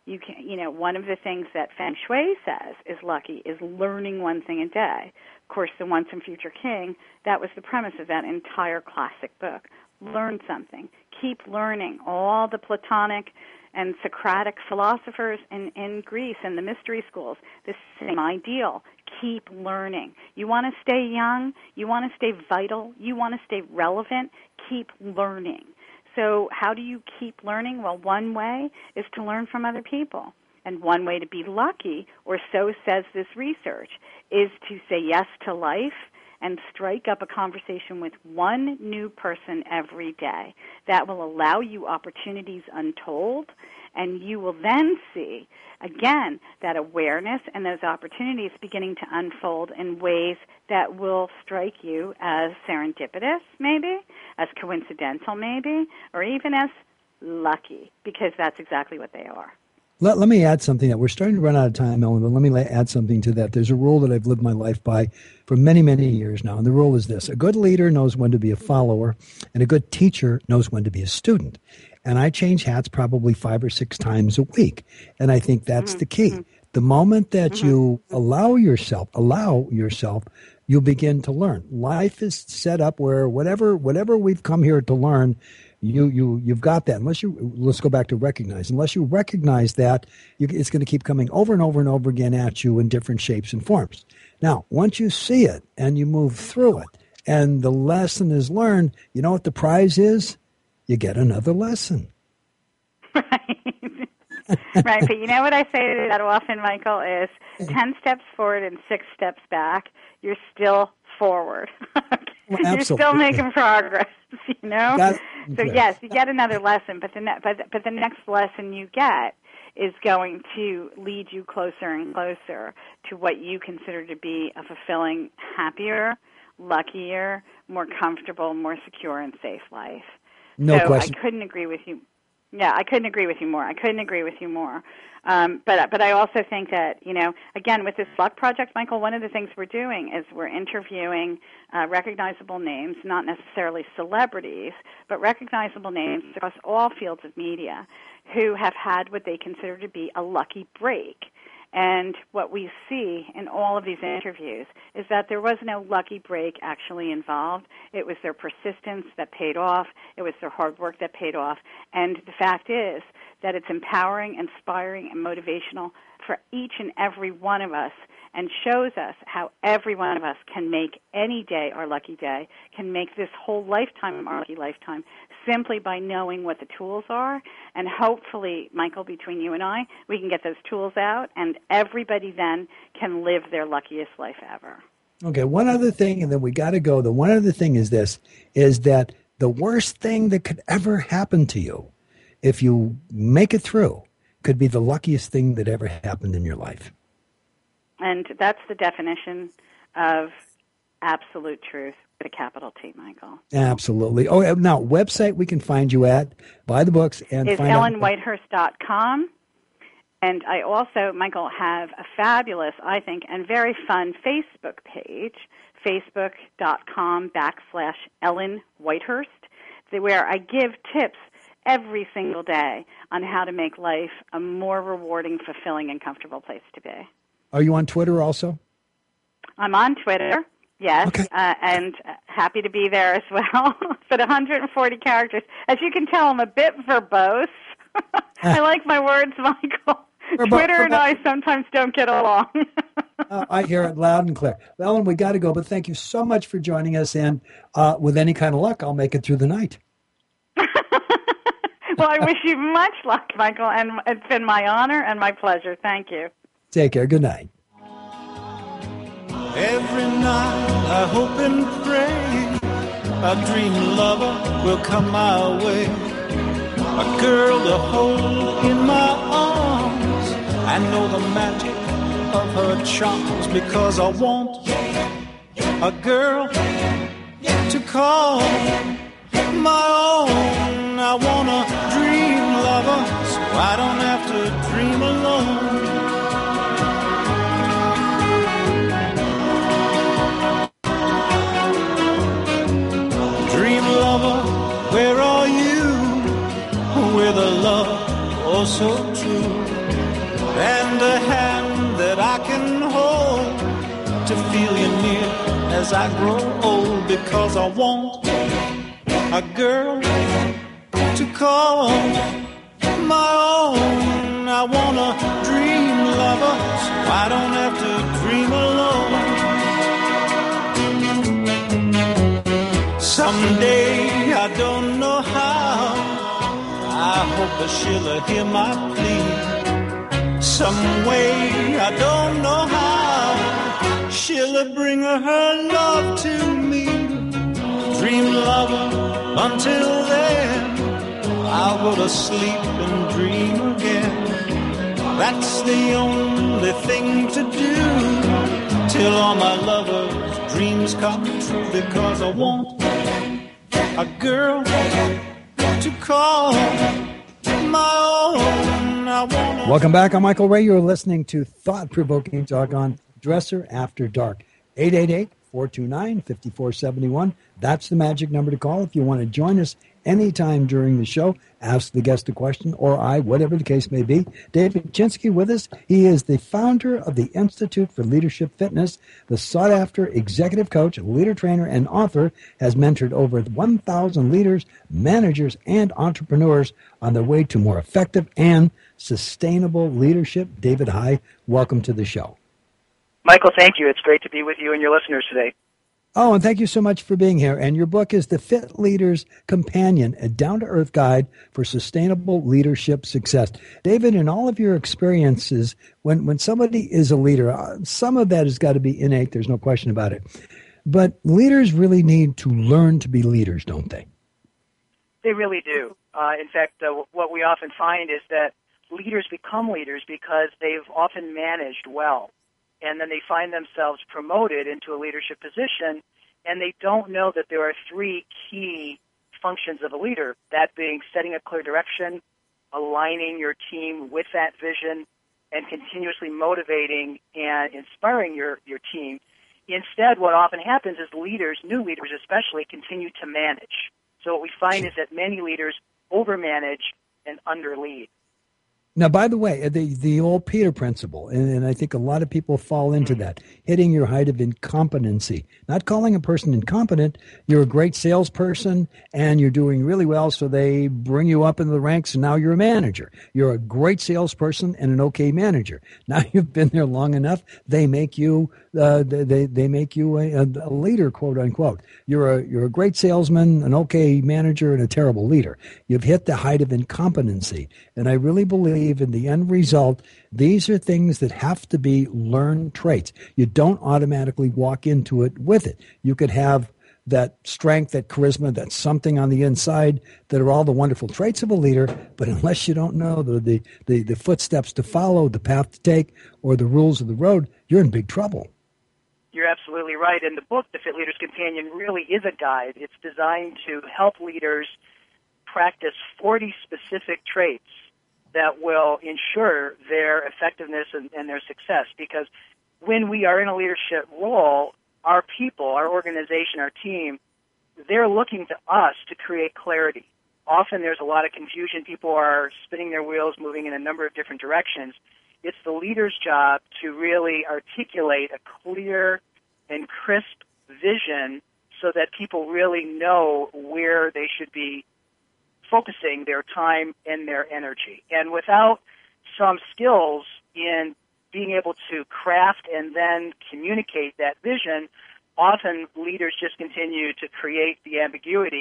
Speaker 5: One of the things that Feng Shui says is lucky is learning one thing a day. Of course, the Once and Future King, that was the premise of that entire classic book. Learn something. Keep learning. All the Platonic and Socratic philosophers in Greece and the mystery schools, the same ideal. Keep learning. You want to stay young, you want to stay vital, you want to stay relevant, keep learning. So how do you keep learning? Well, one way is to learn from other people. And one way to be lucky, or so says this research, is to say yes to life and strike up a conversation with one new person every day. That will allow you opportunities untold, and you will then see, again, that awareness and those opportunities beginning to unfold in ways that will strike you as serendipitous, maybe, as coincidental, maybe, or even as lucky, because that's exactly what they are.
Speaker 2: Let me add something that we're starting to run out of time, Ellen, but let me add something to that. There's a rule that I've lived my life by for many, many years now, and the rule is this. A good leader knows when to be a follower, and a good teacher knows when to be a student. And I change hats probably 5 or 6 times a week, and I think that's the key. The moment that you allow yourself, you'll begin to learn. Life is set up where whatever we've come here to learn, you've got that. Let's go back to recognize. Unless you recognize that, it's going to keep coming over and over and over again at you in different shapes and forms. Now, once you see it and you move through it, and the lesson is learned, you know what the prize is? You get another lesson.
Speaker 5: Right, but you know what I say to that often, Michael, is 10 steps forward and 6 steps back. You're still forward.
Speaker 2: Well,
Speaker 5: you're still making progress, you know? So, yes, you get another lesson, but the next lesson you get is going to lead you closer and closer to what you consider to be a fulfilling, happier, luckier, more comfortable, more secure and safe life.
Speaker 2: No question.
Speaker 5: I couldn't agree with you. Yeah, I couldn't agree with you more. But I also think that, again, with this Luck Project, Michael, one of the things we're doing is we're interviewing recognizable names, not necessarily celebrities, but recognizable names across all fields of media who have had what they consider to be a lucky break. And what we see in all of these interviews is that there was no lucky break actually involved. It was their persistence that paid off. It was their hard work that paid off. And the fact is that it's empowering, inspiring, and motivational for each and every one of us, and shows us how every one of us can make any day our lucky day, can make this whole lifetime our lucky lifetime, simply by knowing what the tools are. And hopefully, Michael, between you and I, we can get those tools out, and everybody then can live their luckiest life ever.
Speaker 2: Okay, one other thing, and then we got to go. The one other thing is this, is that the worst thing that could ever happen to you, if you make it through, could be the luckiest thing that ever happened in your life.
Speaker 5: And that's the definition of absolute truth with a capital T, Michael.
Speaker 2: Absolutely. Oh, now, website we can find you at, buy the books, and
Speaker 5: is
Speaker 2: find out.
Speaker 5: EllenWhitehurst.com. And I also, Michael, have a fabulous, I think, and very fun Facebook page, facebook.com/Ellen Whitehurst, where I give tips every single day on how to make life a more rewarding, fulfilling, and comfortable place to be.
Speaker 2: Are you on Twitter also?
Speaker 5: I'm on Twitter, yes,
Speaker 2: okay.
Speaker 5: And happy to be there as well. But 140 characters. As you can tell, I'm a bit verbose. I like my words, Michael. Twitter and I sometimes don't get along.
Speaker 2: I hear it loud and clear. Ellen, we got to go, but thank you so much for joining us. And with any kind of luck, I'll make it through the night.
Speaker 5: Well, I wish you much luck, Michael, and it's been my honor and my pleasure. Thank you.
Speaker 2: Take care. Good night.
Speaker 1: Every night I hope and pray a dream lover will come my way, a girl to hold in my arms. I know the magic of her charms, because I want a girl to call my own. I want a dream lover so I don't have to dream alone. Dream lover, where are you? With a love oh so true, and a hand that I can hold to feel you near as I grow old, because I want a girl to call my own. I want a dream lover so I don't have to dream alone. Someday, I don't know how, I hope that she'll hear my plea. Some way, I don't know how, she'll bring her love to me. Dream lover, until then, I'll go to sleep and dream again. That's the only thing to do, till all my lovers' dreams come true, because I want a girl to call my own.
Speaker 2: Welcome back. I'm Michael Ray. You're listening to Thought-Provoking Talk on Dresser After Dark. 888-429-5471. That's the magic number to call if you want to join us anytime during the show. Ask the guest a question, or whatever the case may be. David Chinsky with us. He is the founder of the Institute for Leadership Fitness, the sought-after executive coach, leader trainer, and author, has mentored over 1,000 leaders, managers, and entrepreneurs on their way to more effective and sustainable leadership. David, hi. Welcome to the show.
Speaker 6: Michael, thank you. It's great to be with you and your listeners today.
Speaker 2: Oh, and thank you so much for being here. And your book is The Fit Leader's Companion, a down-to-earth guide for sustainable leadership success. David, in all of your experiences, when somebody is a leader, some of that has got to be innate. There's no question about it. But leaders really need to learn to be leaders, don't they?
Speaker 6: They really do. In fact, what we often find is that leaders become leaders because they've often managed well. And then they find themselves promoted into a leadership position, and they don't know that there are three key functions of a leader, that being setting a clear direction, aligning your team with that vision, and continuously motivating and inspiring your team. Instead, what often happens is leaders, new leaders especially, continue to manage. So what we find is that many leaders overmanage and underlead.
Speaker 2: Now, by the way, the old Peter principle, and I think a lot of people fall into that, hitting your height of incompetency. Not calling a person incompetent, you're a great salesperson and you're doing really well, so they bring you up into the ranks and now you're a manager. You're a great salesperson and an okay manager. Now you've been there long enough, they make you they make you a leader, quote unquote. You're a great salesman, an okay manager, and a terrible leader. You've hit the height of incompetency, and I really believe in the end result, these are things that have to be learned traits. You don't automatically walk into it with it. You could have that strength, that charisma, that something on the inside that are all the wonderful traits of a leader, but unless you don't know the footsteps to follow, the path to take, or the rules of the road, you're in big trouble.
Speaker 6: You're absolutely right. And the book, The Fit Leader's Companion, really is a guide. It's designed to help leaders practice 40 specific traits that will ensure their effectiveness and their success. Because when we are in a leadership role, our people, our organization, our team, they're looking to us to create clarity. Often there's a lot of confusion. People are spinning their wheels, moving in a number of different directions. It's the leader's job to really articulate a clear and crisp vision so that people really know where they should be focusing their time and their energy. And without some skills in being able to craft and then communicate that vision, often leaders just continue to create the ambiguity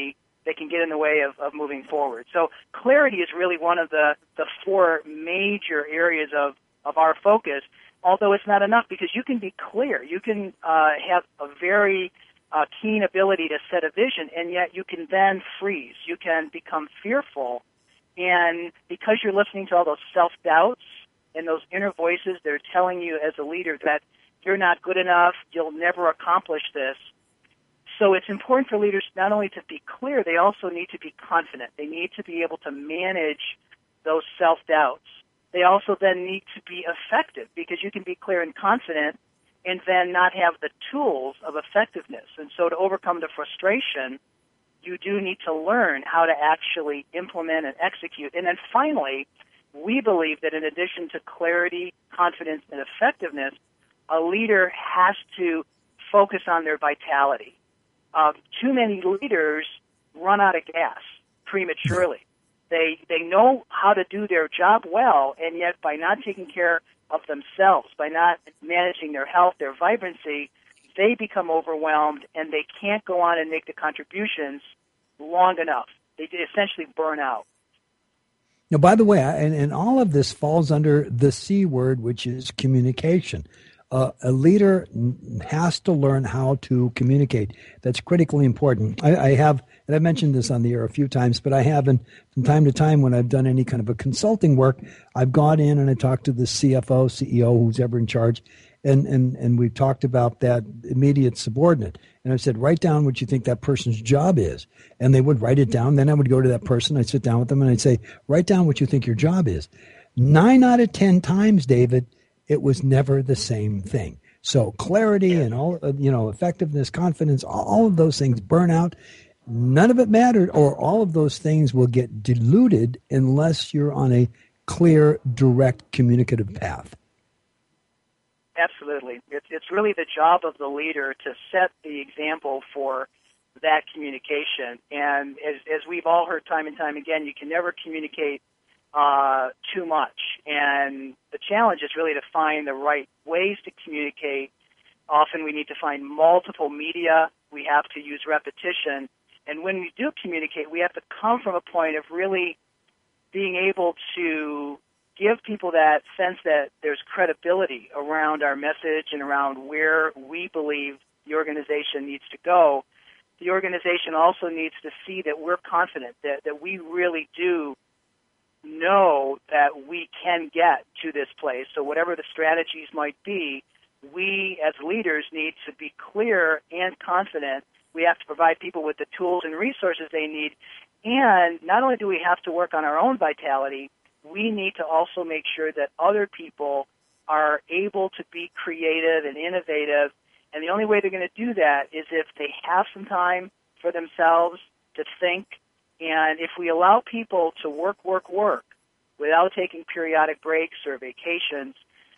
Speaker 6: that can get in the way of moving forward. So clarity is really one of the four major areas of our focus, although it's not enough because you can be clear. You can have a very keen ability to set a vision, and yet you can then freeze. You can become fearful, and because you're listening to all those self-doubts and those inner voices, they're telling you as a leader that you're not good enough, you'll never accomplish this. So it's important for leaders not only to be clear, they also need to be confident. They need to be able to manage those self-doubts. They also then need to be effective, because you can be clear and confident and then not have the tools of effectiveness. And so to overcome the frustration, you do need to learn how to actually implement and execute. And then finally, we believe that in addition to clarity, confidence, and effectiveness, a leader has to focus on their vitality. Too many leaders run out of gas prematurely. They know how to do their job well, and yet by not taking care of themselves, by not managing their health, their vibrancy, they become overwhelmed, and they can't go on and make the contributions long enough. They essentially burn out.
Speaker 2: Now, by the way, and all of this falls under the C word, which is communication. A leader has to learn how to communicate. That's critically important. I have, and I've mentioned this on the air a few times, but I have, from time to time when I've done any kind of a consulting work, I've gone in and I talked to the CFO, CEO, who's ever in charge, and we've talked about that immediate subordinate. And I've said, write down what you think that person's job is. And they would write it down. Then I would go to that person, I'd sit down with them, and I'd say, write down what you think your job is. 9 out of 10 times, David, it was never the same thing. So clarity and all, effectiveness, confidence, all of those things, burnout, none of it mattered, or all of those things will get diluted unless you're on a clear, direct, communicative path.
Speaker 6: Absolutely. It's really the job of the leader to set the example for that communication. And as we've all heard time and time again, you can never communicate too much. And the challenge is really to find the right ways to communicate. Often we need to find multiple media. We have to use repetition. And when we do communicate, we have to come from a point of really being able to give people that sense that there's credibility around our message and around where we believe the organization needs to go. The organization also needs to see that we're confident, that we really do know that we can get to this place. So whatever the strategies might be, we as leaders need to be clear and confident. We have to provide people with the tools and resources they need. And not only do we have to work on our own vitality, we need to also make sure that other people are able to be creative and innovative. And the only way they're going to do that is if they have some time for themselves to think. And if we allow people to work without taking periodic breaks or vacations,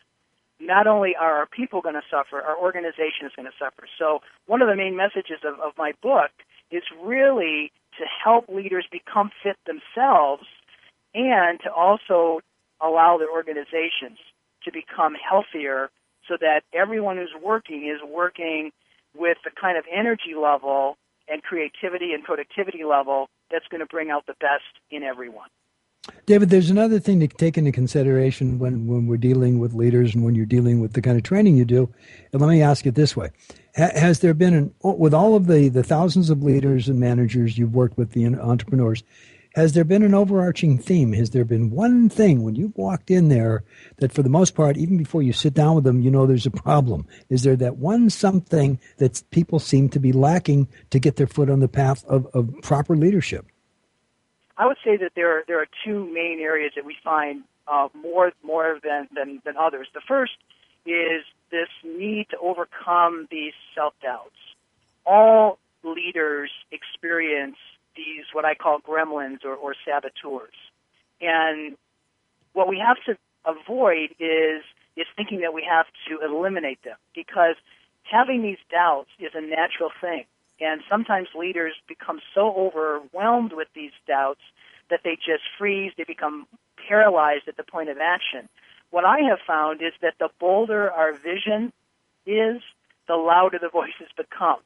Speaker 6: not only are our people going to suffer, our organization is going to suffer. So one of the main messages of my book is really to help leaders become fit themselves and to also allow their organizations to become healthier so that everyone who's working is working with the kind of energy level and creativity and productivity level that's going to bring out the best in everyone.
Speaker 2: David, there's another thing to take into consideration when we're dealing with leaders and when you're dealing with the kind of training you do. And let me ask it this way. Has there been, with all of the thousands of leaders and managers you've worked with, the entrepreneurs, has there been an overarching theme? Has there been one thing when you've walked in there that for the most part, even before you sit down with them, you know there's a problem? Is there that one something that people seem to be lacking to get their foot on the path of proper leadership?
Speaker 6: I would say that there are two main areas that we find more than others. The first is this need to overcome these self-doubts. All leaders experience these, what I call gremlins or saboteurs. And what we have to avoid is thinking that we have to eliminate them, because having these doubts is a natural thing. And sometimes leaders become so overwhelmed with these doubts that they just freeze, they become paralyzed at the point of action. What I have found is that the bolder our vision is, the louder the voices become.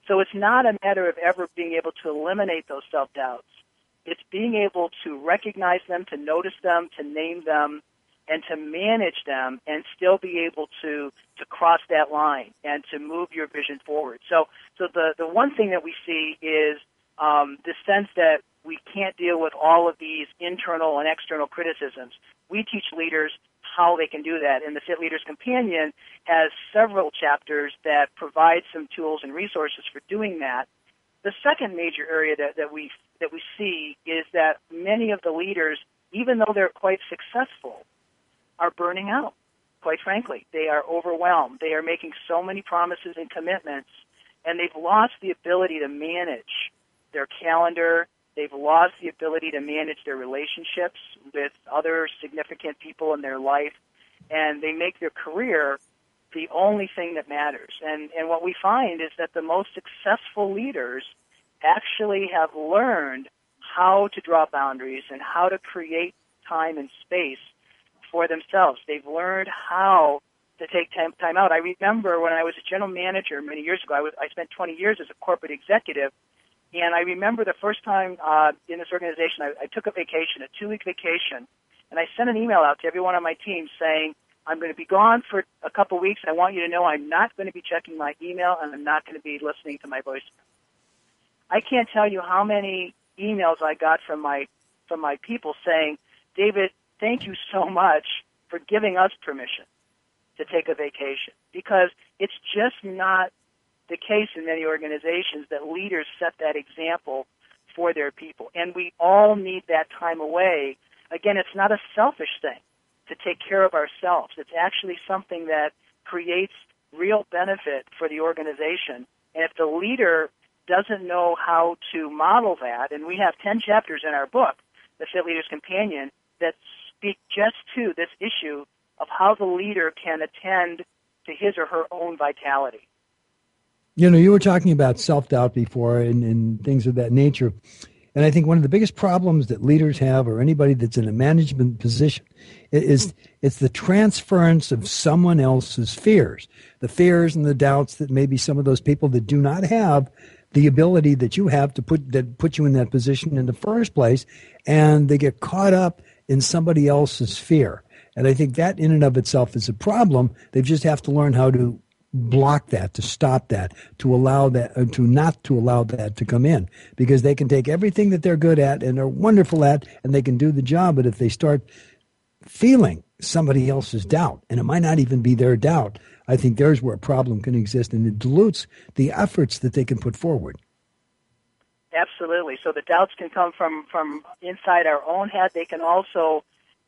Speaker 6: So it's not a matter of ever being able to eliminate those self-doubts. It's being able to recognize them, to notice them, to name them, and to manage them, and still be able to cross that line and to move your vision forward. So the one thing that we see is the sense that we can't deal with all of these internal and external criticisms. We teach leaders how they can do that, and the Fit Leaders Companion has several chapters that provide some tools and resources for doing that. The second major area that we see is that many of the leaders, even though they're quite successful, are burning out. Quite frankly, they are overwhelmed. They are making so many promises and commitments, and they've lost the ability to manage their calendar. They've lost the ability to manage their relationships with other significant people in their life, and they make their career the only thing that matters. And what we find is that the most successful leaders actually have learned how to draw boundaries and how to create time and space for themselves. They've learned how to take time out. I remember when I was a general manager many years ago, I spent 20 years as a corporate executive, and I remember the first time in this organization, I took a vacation, a 2-week vacation, and I sent an email out to everyone on my team saying, I'm going to be gone for a couple of weeks. I want you to know I'm not going to be checking my email, and I'm not going to be listening to my voice. I can't tell you how many emails I got from my people saying, David, thank you so much for giving us permission to take a vacation, because it's just not the case in many organizations that leaders set that example for their people. And we all need that time away. Again, it's not a selfish thing to take care of ourselves. It's actually something that creates real benefit for the organization. And if the leader doesn't know how to model that, and we have 10 chapters in our book, The Fit Leaders Companion, that speak just to this issue of how the leader can attend to his or her own vitality.
Speaker 2: You know, you were talking about self-doubt before and things of that nature. And I think one of the biggest problems that leaders have, or anybody that's in a management position, is it's the transference of someone else's fears, the fears and the doubts that maybe some of those people that do not have the ability that you have to put you in that position in the first place, and they get caught up in somebody else's fear. And I think that in and of itself is a problem. They just have to learn how to block that, to stop that, to allow that, to not to allow that to come in, because they can take everything that they're good at and are wonderful at, and they can do the job. But if they start feeling somebody else's doubt, and it might not even be their doubt, I think there's where a problem can exist, and it dilutes the efforts that they can put forward.
Speaker 6: Absolutely. So the doubts can come from inside our own head. They can also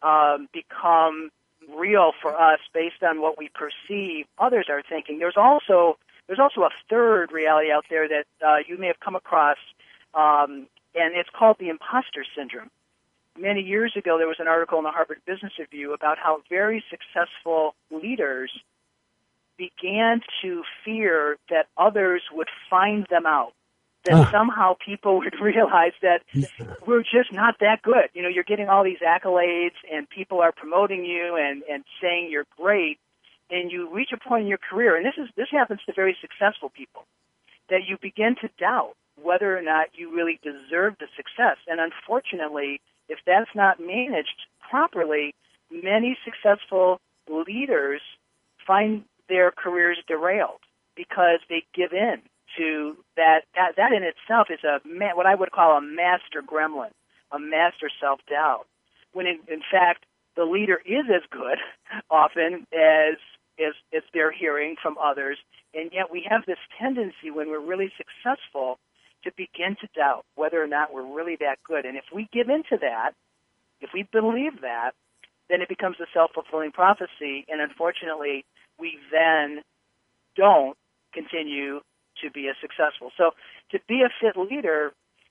Speaker 6: become real for us based on what we perceive others are thinking. There's also a third reality out there that you may have come across, and it's called the imposter syndrome. Many years ago, there was an article in the Harvard Business Review about how very successful leaders began to fear that others would find them out, that somehow people would realize that we're just not that good. You know, you're getting all these accolades, and people are promoting you and saying you're great, and you reach a point in your career, and this happens to very successful people, that you begin to doubt whether or not you really deserve the success. And unfortunately, if that's not managed properly, many successful leaders find their careers derailed because they give in to that in itself is what I would call a master gremlin, a master self-doubt, when in fact the leader is as good often as they're hearing from others, and yet we have this tendency when we're really successful to begin to doubt whether or not we're really that good. And if we give into that, if we believe that, then it becomes a self-fulfilling prophecy, and unfortunately we then don't continue to be as successful. So to be a fit leader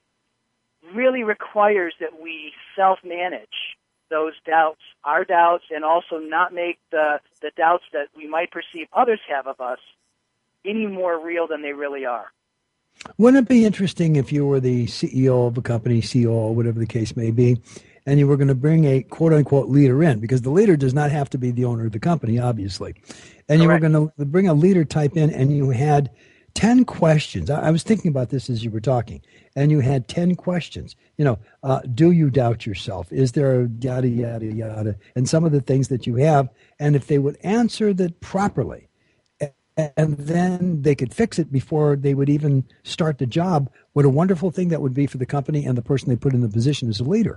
Speaker 6: really requires that we self-manage those doubts, our doubts, and also not make the doubts that we might perceive others have of us any more real than they really are.
Speaker 2: Wouldn't it be interesting if you were the CEO of a company, COO, whatever the case may be, and you were going to bring a quote-unquote leader in, because the leader does not have to be the owner of the company, obviously. And you were going to bring a leader type in, and you had 10 questions. I was thinking about this as you were talking, and you had 10 questions. Do you doubt yourself? Is there a yada, yada, yada? And some of the things that you have, and if they would answer that properly, and then they could fix it before they would even start the job, what a wonderful thing that would be for the company and the person they put in the position as a leader.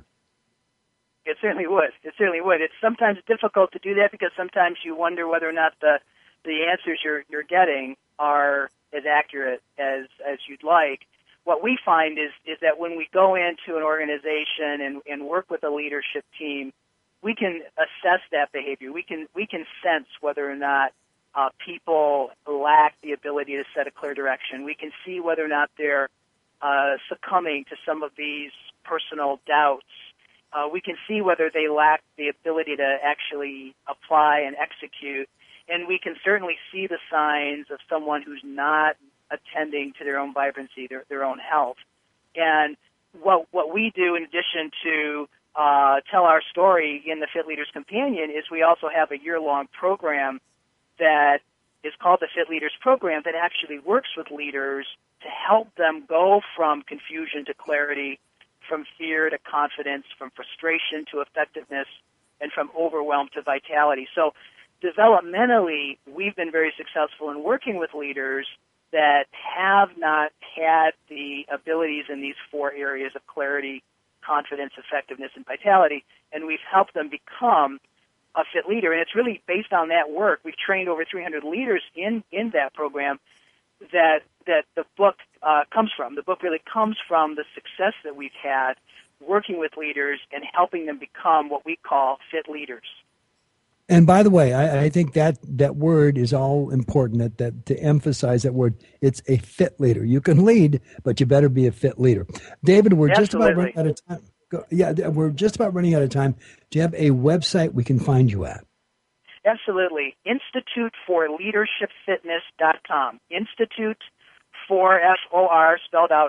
Speaker 6: It certainly would. It certainly would. It's sometimes difficult to do that because sometimes you wonder whether or not the answers you're getting are as accurate as you'd like. What we find is that when we go into an organization and work with a leadership team, we can assess that behavior. We can sense whether or not people lack the ability to set a clear direction. We can see whether or not they're succumbing to some of these personal doubts. We can see whether they lack the ability to actually apply and execute. And we can certainly see the signs of someone who's not attending to their own vibrancy, their own health. And what we do in addition to tell our story in the Fit Leaders Companion is we also have a year-long program that is called the Fit Leaders Program that actually works with leaders to help them go from confusion to clarity, from fear to confidence, from frustration to effectiveness, and from overwhelm to vitality. So developmentally, we've been very successful in working with leaders that have not had the abilities in these 4 areas of clarity, confidence, effectiveness, and vitality, and we've helped them become a fit leader. And it's really based on that work. We've trained over 300 leaders in that program that the book comes from. The book really comes from the success that we've had working with leaders and helping them become what we call fit leaders.
Speaker 2: And by the way, I think that word is all important, that to emphasize that word. It's a fit leader. You can lead, but you better be a fit leader. David, we're just about running out of time. We're just about running out of time. Do you have a website we can find you at?
Speaker 6: Absolutely. InstituteForLeadershipFitness.com. Institute for F-O-R, spelled out,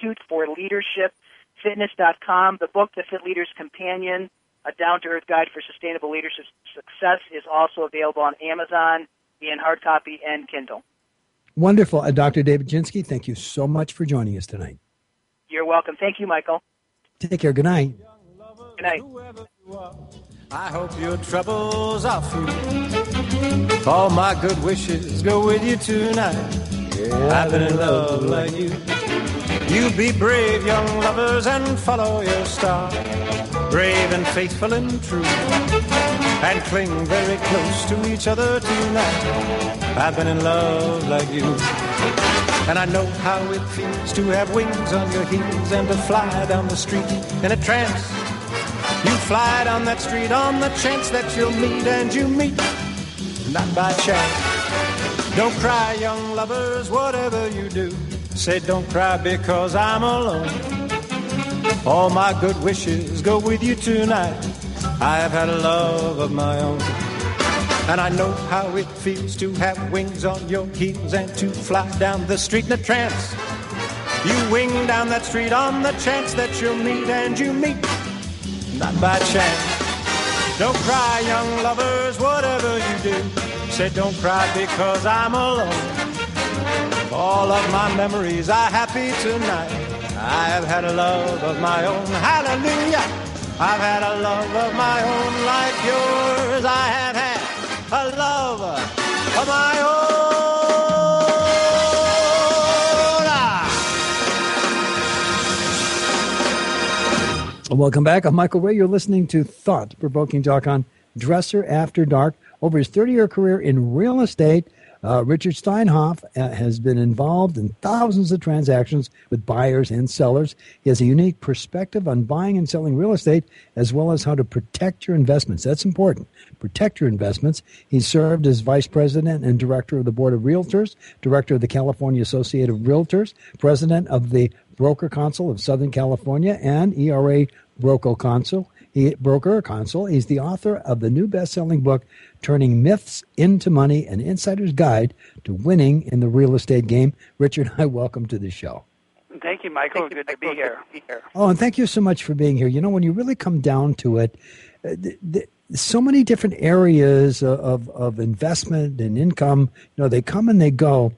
Speaker 6: InstituteForLeadershipFitness.com. The book, The Fit Leaders Companion, A Down-to-Earth Guide for Sustainable Leadership Success, is also available on Amazon in hard copy and Kindle.
Speaker 2: Wonderful. Dr. David Ginsky, thank you so much for joining us tonight.
Speaker 6: You're welcome. Thank you, Michael.
Speaker 2: Take care. Good night.
Speaker 6: Good night.
Speaker 1: I hope your troubles off you. All my good wishes go with you tonight. I've been in love like you. You be brave, young lovers, and follow your star. Brave and faithful and true, and cling very close to each other tonight. I've been in love like you. And I know how it feels to have wings on your heels and to fly down the street in a trance. You fly down that street on the chance that you'll meet, and you meet, not by chance. Don't cry, young lovers, whatever you do. Say don't cry because I'm alone. All my good wishes go with you tonight. I have had a love of my own. And I know how it feels to have wings on your heels and to fly down the street in a trance. You wing down that street on the chance that you'll meet, and you meet, not by chance. Don't cry, young lovers, whatever you do. Say don't cry because I'm alone. All of my memories are happy tonight. I have had a love of my own. Hallelujah. I've had a love of my own like yours. I have had a love of my own.
Speaker 2: Welcome back. I'm Michael Ray. You're listening to Thought-Provoking Talk on Dresser After Dark. Over his 30-year career in real estate, Richard Steinhoff has been involved in thousands of transactions with buyers and sellers. He has a unique perspective on buying and selling real estate, as well as how to protect your investments. That's important. Protect your investments. He served as vice president and director of the Board of Realtors, director of the California Association of Realtors, president of the Broker Council of Southern California, and ERA Broker Council. He's the author of the new best-selling book, Turning Myths into Money, An Insider's Guide to Winning in the Real Estate Game. Richard, I welcome to the show.
Speaker 7: Thank you, Michael. Good to be here.
Speaker 2: Oh, and thank you so much for being here. You know, when you really come down to it, so many different areas of investment and income, you know, they come and they go.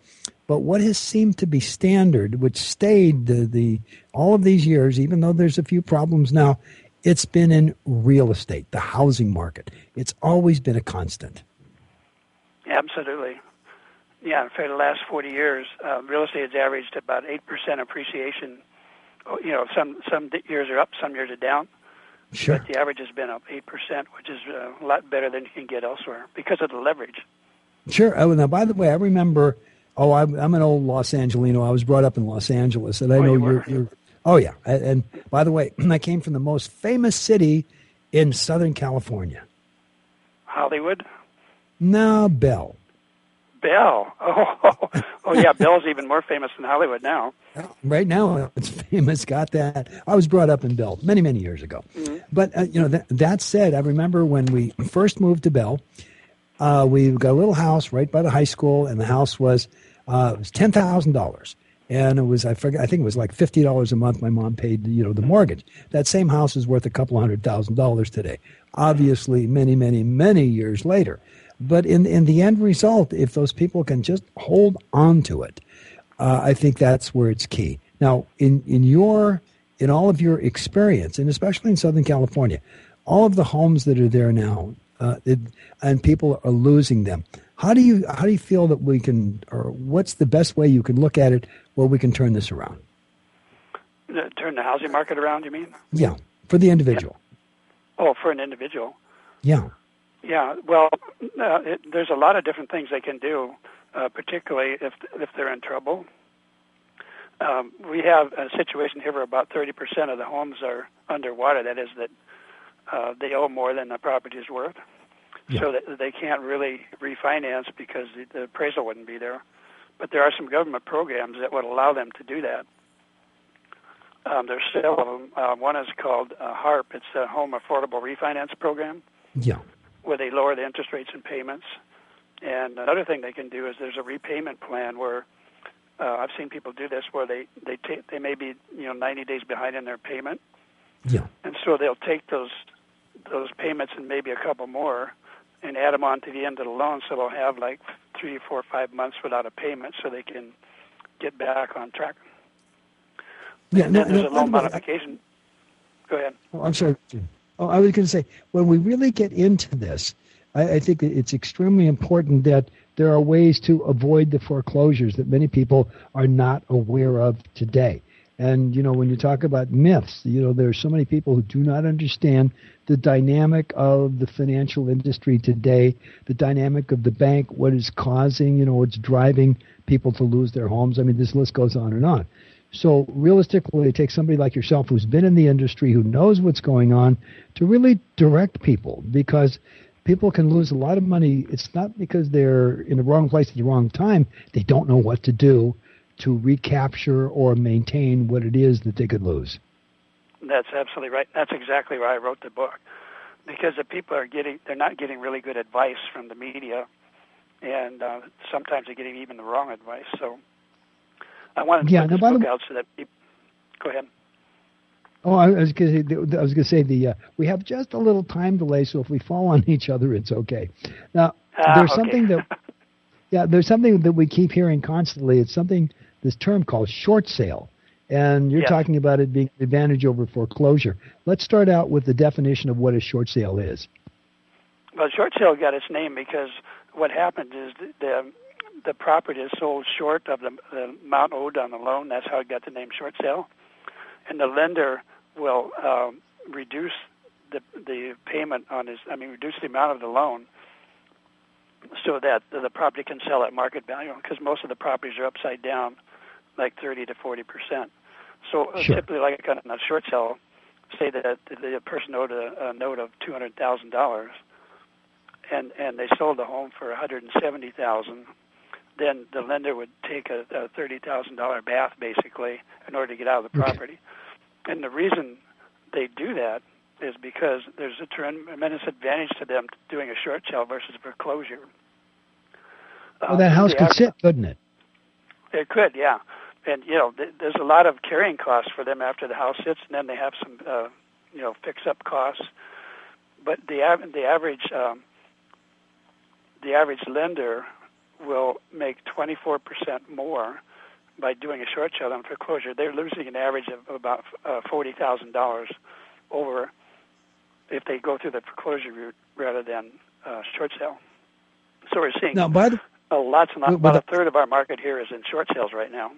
Speaker 2: But what has seemed to be standard, which stayed the all of these years, even though there's a few problems now, it's been in real estate, the housing market. It's always been a constant.
Speaker 7: Absolutely. Yeah, for the last 40 years, real estate has averaged about 8% appreciation. You know, some years are up, some years are down.
Speaker 2: Sure.
Speaker 7: But the average has been up 8%, which is a lot better than you can get elsewhere because of the leverage.
Speaker 2: Sure. Oh, now, by the way, I remember. Oh, I'm an old Los Angelino. I was brought up in Los Angeles, and I know you're. Oh yeah, and by the way, I came from the most famous city in Southern California.
Speaker 7: Hollywood?
Speaker 2: No, Bell.
Speaker 7: Bell. Oh yeah, Bell's even more famous than Hollywood now.
Speaker 2: Right now, it's famous. Got that. I was brought up in Bell many years ago. Mm-hmm. But that said, I remember when we first moved to Bell, we got a little house right by the high school, and the house was $10,000. And it was, I think it was like $50 a month my mom paid, the mortgage. That same house is worth a couple $100,000 today. Obviously, many years later. But in the end result, if those people can just hold on to it, I think that's where it's key. Now, in all of your experience, and especially in Southern California, all of the homes that are there now, and people are losing them. How do you feel that we can, or what's the best way you can look at it where we can turn this around?
Speaker 7: Turn the housing market around, you mean?
Speaker 2: Yeah, for the individual.
Speaker 7: Yeah. Oh, for an individual.
Speaker 2: Yeah.
Speaker 7: Yeah. Well, there's a lot of different things they can do, particularly if they're in trouble. We have a situation here where about 30% of the homes are underwater. That is that they owe more than the property is worth. Yeah. So that they can't really refinance because the appraisal wouldn't be there. But there are some government programs that would allow them to do that. There's several of them. One is called HARP. It's the Home Affordable Refinance Program.
Speaker 2: Yeah. Where
Speaker 7: they lower the interest rates and payments. And another thing they can do is there's a repayment plan where I've seen people do this where they may be 90 days behind in their payment.
Speaker 2: Yeah.
Speaker 7: And so they'll take those payments and maybe a couple more and add them on to the end of the loan, so they'll have like 3, 4, 5 months without a payment, so they can get back on track.
Speaker 2: Yeah,
Speaker 7: and then there's a loan modification. Go ahead.
Speaker 2: Oh, I'm sorry. Oh, I was going to say, when we really get into this, I think that it's extremely important that there are ways to avoid the foreclosures that many people are not aware of today. And, when you talk about myths, there are so many people who do not understand the dynamic of the financial industry today, the dynamic of the bank, what is causing, what's driving people to lose their homes. I mean, this list goes on and on. So realistically, it takes somebody like yourself who's been in the industry, who knows what's going on, to really direct people, because people can lose a lot of money. It's not because they're in the wrong place at the wrong time. They don't know what to do to recapture or maintain what it is that they could lose.
Speaker 7: That's absolutely right. That's exactly why I wrote the book, because the people they're not getting really good advice from the media, and sometimes they're getting even the wrong advice. So I wanted to put this book out so that people... Go ahead.
Speaker 2: Oh, I was going to say we have just a little time delay, so if we fall on each other, it's okay. Now, there's something that we keep hearing constantly. It's this term called short sale, and you're talking about it being an advantage over foreclosure. Let's start out with the definition of what a short sale is.
Speaker 7: Well, short sale got its name because what happened is the property is sold short of the amount owed on the loan. That's how it got the name short sale. And the lender will reduce the payment reduce the amount of the loan so that the property can sell at market value, because most of the properties are upside down, like 30 to 40%. So typically, like on a short sale, say that the person owed a note of $200,000, and they sold the home for $170,000. Then the lender would take a $30,000 bath, basically, in order to get out of the property. And the reason they do that is because there's a tremendous advantage to them doing a short sale versus foreclosure.
Speaker 2: Well, that house could sit, couldn't it?
Speaker 7: It could, yeah. And, there's a lot of carrying costs for them after the house sits, and then they have some, fix-up costs. But the average lender will make 24% more by doing a short sale than foreclosure. They're losing an average of about $40,000 over if they go through the foreclosure route rather than short sale. So we're seeing about a third of our market here is in short sales right now.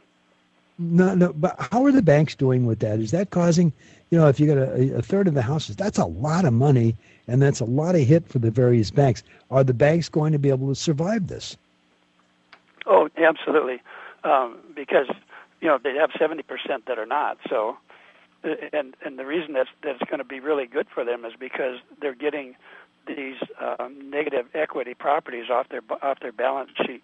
Speaker 2: No, but how are the banks doing with that? Is that causing, if you got a third of the houses, that's a lot of money, and that's a lot of hit for the various banks. Are the banks going to be able to survive this?
Speaker 7: Oh, absolutely, because they have 70% that are not. So, and the reason that's going to be really good for them is because they're getting these negative equity properties off their balance sheet.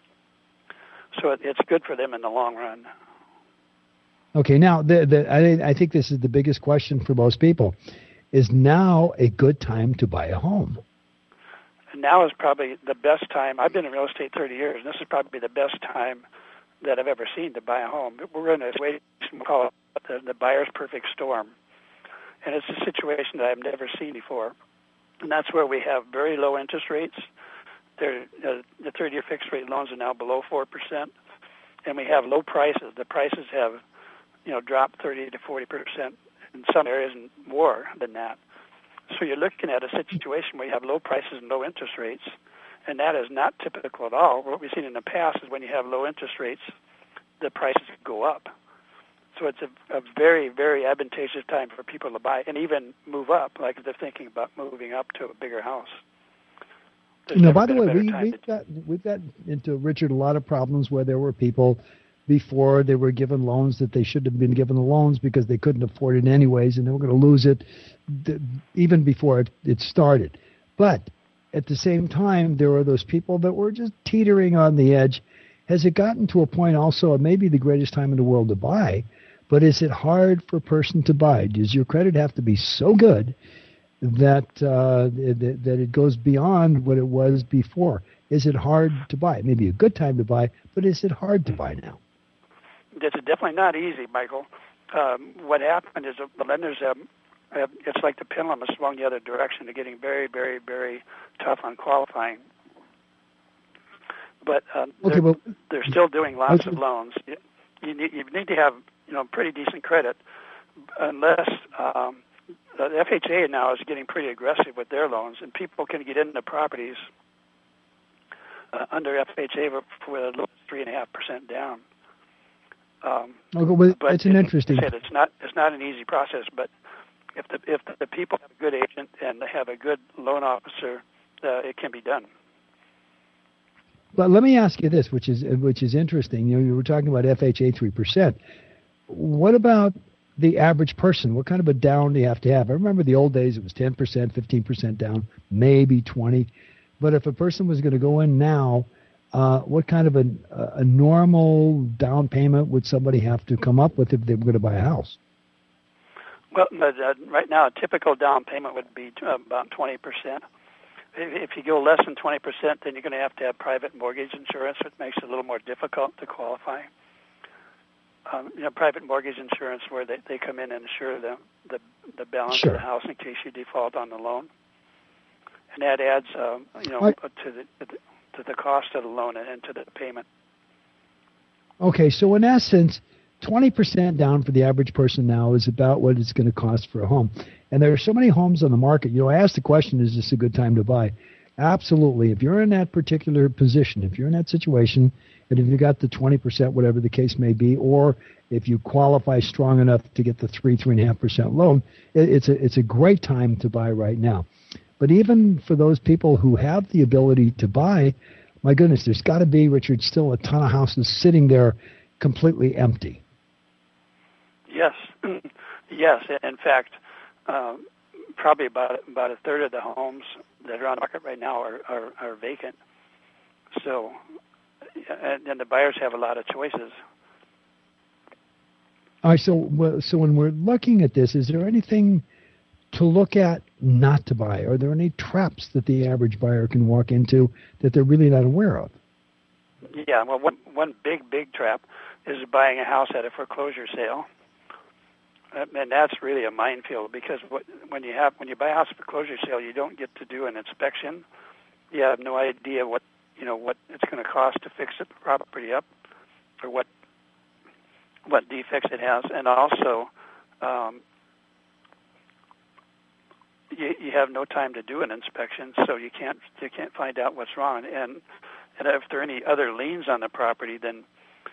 Speaker 7: So it's good for them in the long run.
Speaker 2: Okay, now I think this is the biggest question for most people. Is now a good time to buy a home?
Speaker 7: Now is probably the best time. I've been in real estate 30 years, and this is probably the best time that I've ever seen to buy a home. We're in a situation we call it the buyer's perfect storm, and it's a situation that I've never seen before. And that's where we have very low interest rates. The 30-year fixed rate loans are now below 4%, and we have low prices. The prices have dropped 30 to 40% in some areas and more than that. So you're looking at a situation where you have low prices and low interest rates, and that is not typical at all. What we've seen in the past is when you have low interest rates, the prices go up. So it's a very, very advantageous time for people to buy and even move up, like if they're thinking about moving up to a bigger house.
Speaker 2: By the way, we've got into, Richard, a lot of problems where there were people before they were given loans that they shouldn't have been given the loans because they couldn't afford it anyways, and they were going to lose it even before it started. But at the same time, there were those people that were just teetering on the edge. Has it gotten to a point also, it may be the greatest time in the world to buy, but is it hard for a person to buy? Does your credit have to be so good that that it goes beyond what it was before? Is it hard to buy? It may be a good time to buy, but is it hard to buy now?
Speaker 7: It's definitely not easy, Michael. What happened is the lenders have it's like the pendulum has swung the other direction. They're getting very, very, very tough on qualifying. But they're still doing lots of loans. You need to have pretty decent credit, unless the FHA now is getting pretty aggressive with their loans, and people can get into properties under FHA for a little 3.5% down. But
Speaker 2: it's an interesting.
Speaker 7: It's not an easy process, but if the people have a good agent and they have a good loan officer, it can be done.
Speaker 2: But let me ask you this, which is interesting. You were talking about FHA 3%. What about the average person? What kind of a down do you have to have? I remember the old days; it was 10%, 15% down, maybe 20%. But if a person was going to go in now, what kind of a normal down payment would somebody have to come up with if they were going to buy a house?
Speaker 7: Well, right now, a typical down payment would be about 20%. If you go less than 20%, then you're going to have private mortgage insurance, which makes it a little more difficult to qualify. Private mortgage insurance, where they come in and insure the balance of the house in case you default on the loan, and that adds to the cost of the loan and to the payment.
Speaker 2: Okay, so in essence, 20% down for the average person now is about what it's going to cost for a home. And there are so many homes on the market. I asked the question, is this a good time to buy? Absolutely. If you're in that particular position, if you're in that situation, and if you got the 20%, whatever the case may be, or if you qualify strong enough to get the 3.5% loan, it's a great time to buy right now. But even for those people who have the ability to buy, my goodness, there's got to be, Richard, still a ton of houses sitting there completely empty.
Speaker 7: Yes. Yes. In fact, probably about a third of the homes that are on the market right now are vacant. So, and the buyers have a lot of choices.
Speaker 2: All right. So when we're looking at this, is there anything to look at not to buy? Are there any traps that the average buyer can walk into that they're really not aware of?
Speaker 7: Yeah. Well, one big trap is buying a house at a foreclosure sale. And that's really a minefield, because when you buy a house at a foreclosure sale, you don't get to do an inspection. You have no idea what what it's going to cost to fix the property up, or what defects it has, and also you have no time to do an inspection, so you can't find out what's wrong. And if there are any other liens on the property, then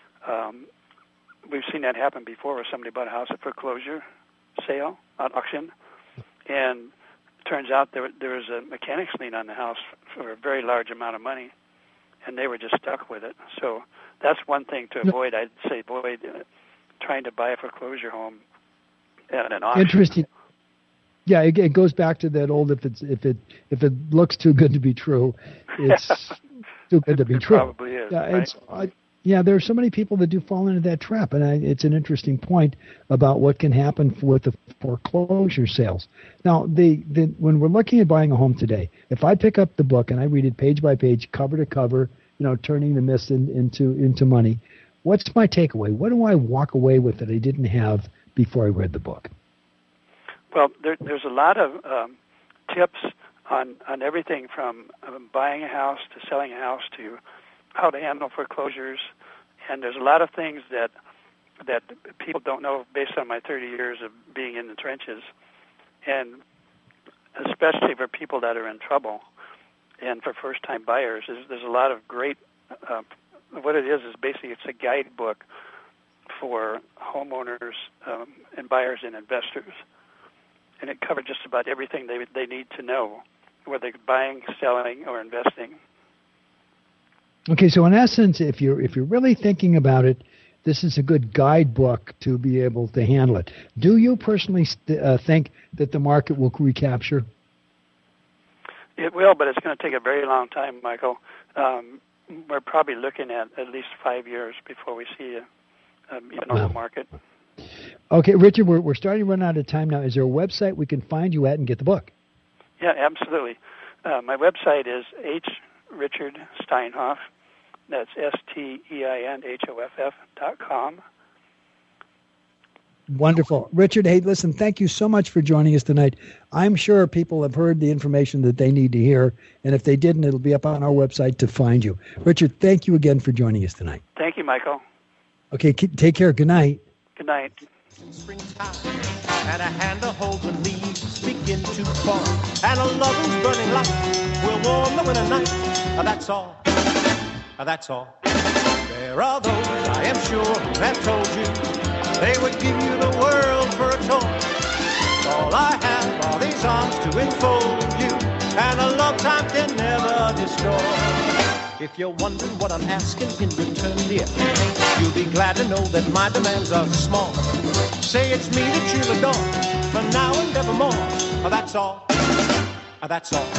Speaker 7: we've seen that happen before, where somebody bought a house at foreclosure sale on auction, and it turns out there was a mechanics lien on the house for a very large amount of money, and they were just stuck with it. So that's one thing to avoid. I'd say avoid trying to buy a foreclosure home at an auction.
Speaker 2: Interesting. Yeah, it goes back to that old if it looks too good to be true, it's too good to be true.
Speaker 7: Probably is.
Speaker 2: Yeah,
Speaker 7: right?
Speaker 2: There are so many people that do fall into that trap, and it's an interesting point about what can happen with the foreclosure sales. Now, when we're looking at buying a home today, if I pick up the book and I read it page by page, cover to cover, turning the mist into money, what's my takeaway? What do I walk away with that I didn't have before I read the book?
Speaker 7: Well, there's a lot of tips on everything from buying a house to selling a house to how to handle foreclosures, and there's a lot of things that people don't know based on my 30 years of being in the trenches, and especially for people that are in trouble and for first-time buyers. There's a lot of great. What it is basically it's a guidebook for homeowners and buyers and investors. And it covered just about everything they need to know, whether buying, selling, or investing.
Speaker 2: Okay, so in essence, if you're really thinking about it, this is a good guidebook to be able to handle it. Do you personally think that the market will recapture?
Speaker 7: It will, but it's going to take a very long time, Michael. We're probably looking at least 5 years before we see a normal market.
Speaker 2: Okay, Richard, we're starting to run out of time now. Is there a website we can find you at and get the book?
Speaker 7: Yeah, absolutely. My website is Richard Steinhoff. That's STEINHOFF.com.
Speaker 2: Wonderful. Richard, hey, listen, thank you so much for joining us tonight. I'm sure people have heard the information that they need to hear, and if they didn't, it'll be up on our website to find you. Richard, thank you again for joining us tonight.
Speaker 7: Thank you, Michael.
Speaker 2: Okay, take care. Good night.
Speaker 7: Good night.
Speaker 1: Springtime, and a hand to hold when leaves begin to fall, and a loving's burning light will warm the winter night. That's all. That's all. There are those, I am sure, who have told you they would give you the world for a toy. All I have are these arms to enfold you, and a love time can never destroy. If you're wondering what I'm asking in return, dear, you'll be glad to know that my demands are small. Say it's me that you'll adore, for now and evermore. That's all. That's all.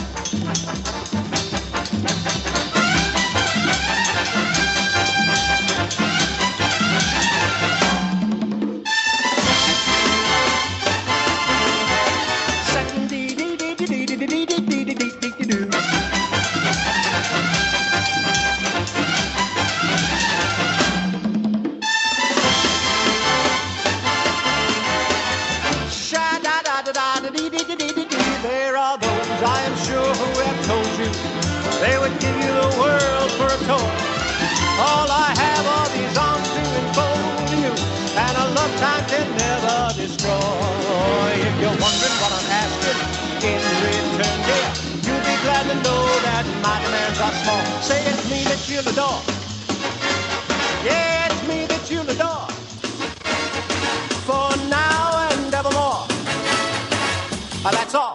Speaker 1: There are those, I am sure, who have told you they would give you the world for a toy. All I have are these arms to enfold you, and a love time can never destroy. If you're wondering what I'm asking in return, dear, you'll be glad to know that my demands are small. Say it's me that you'll adore. Yeah, it's me that you'll adore. For now and evermore. That's all.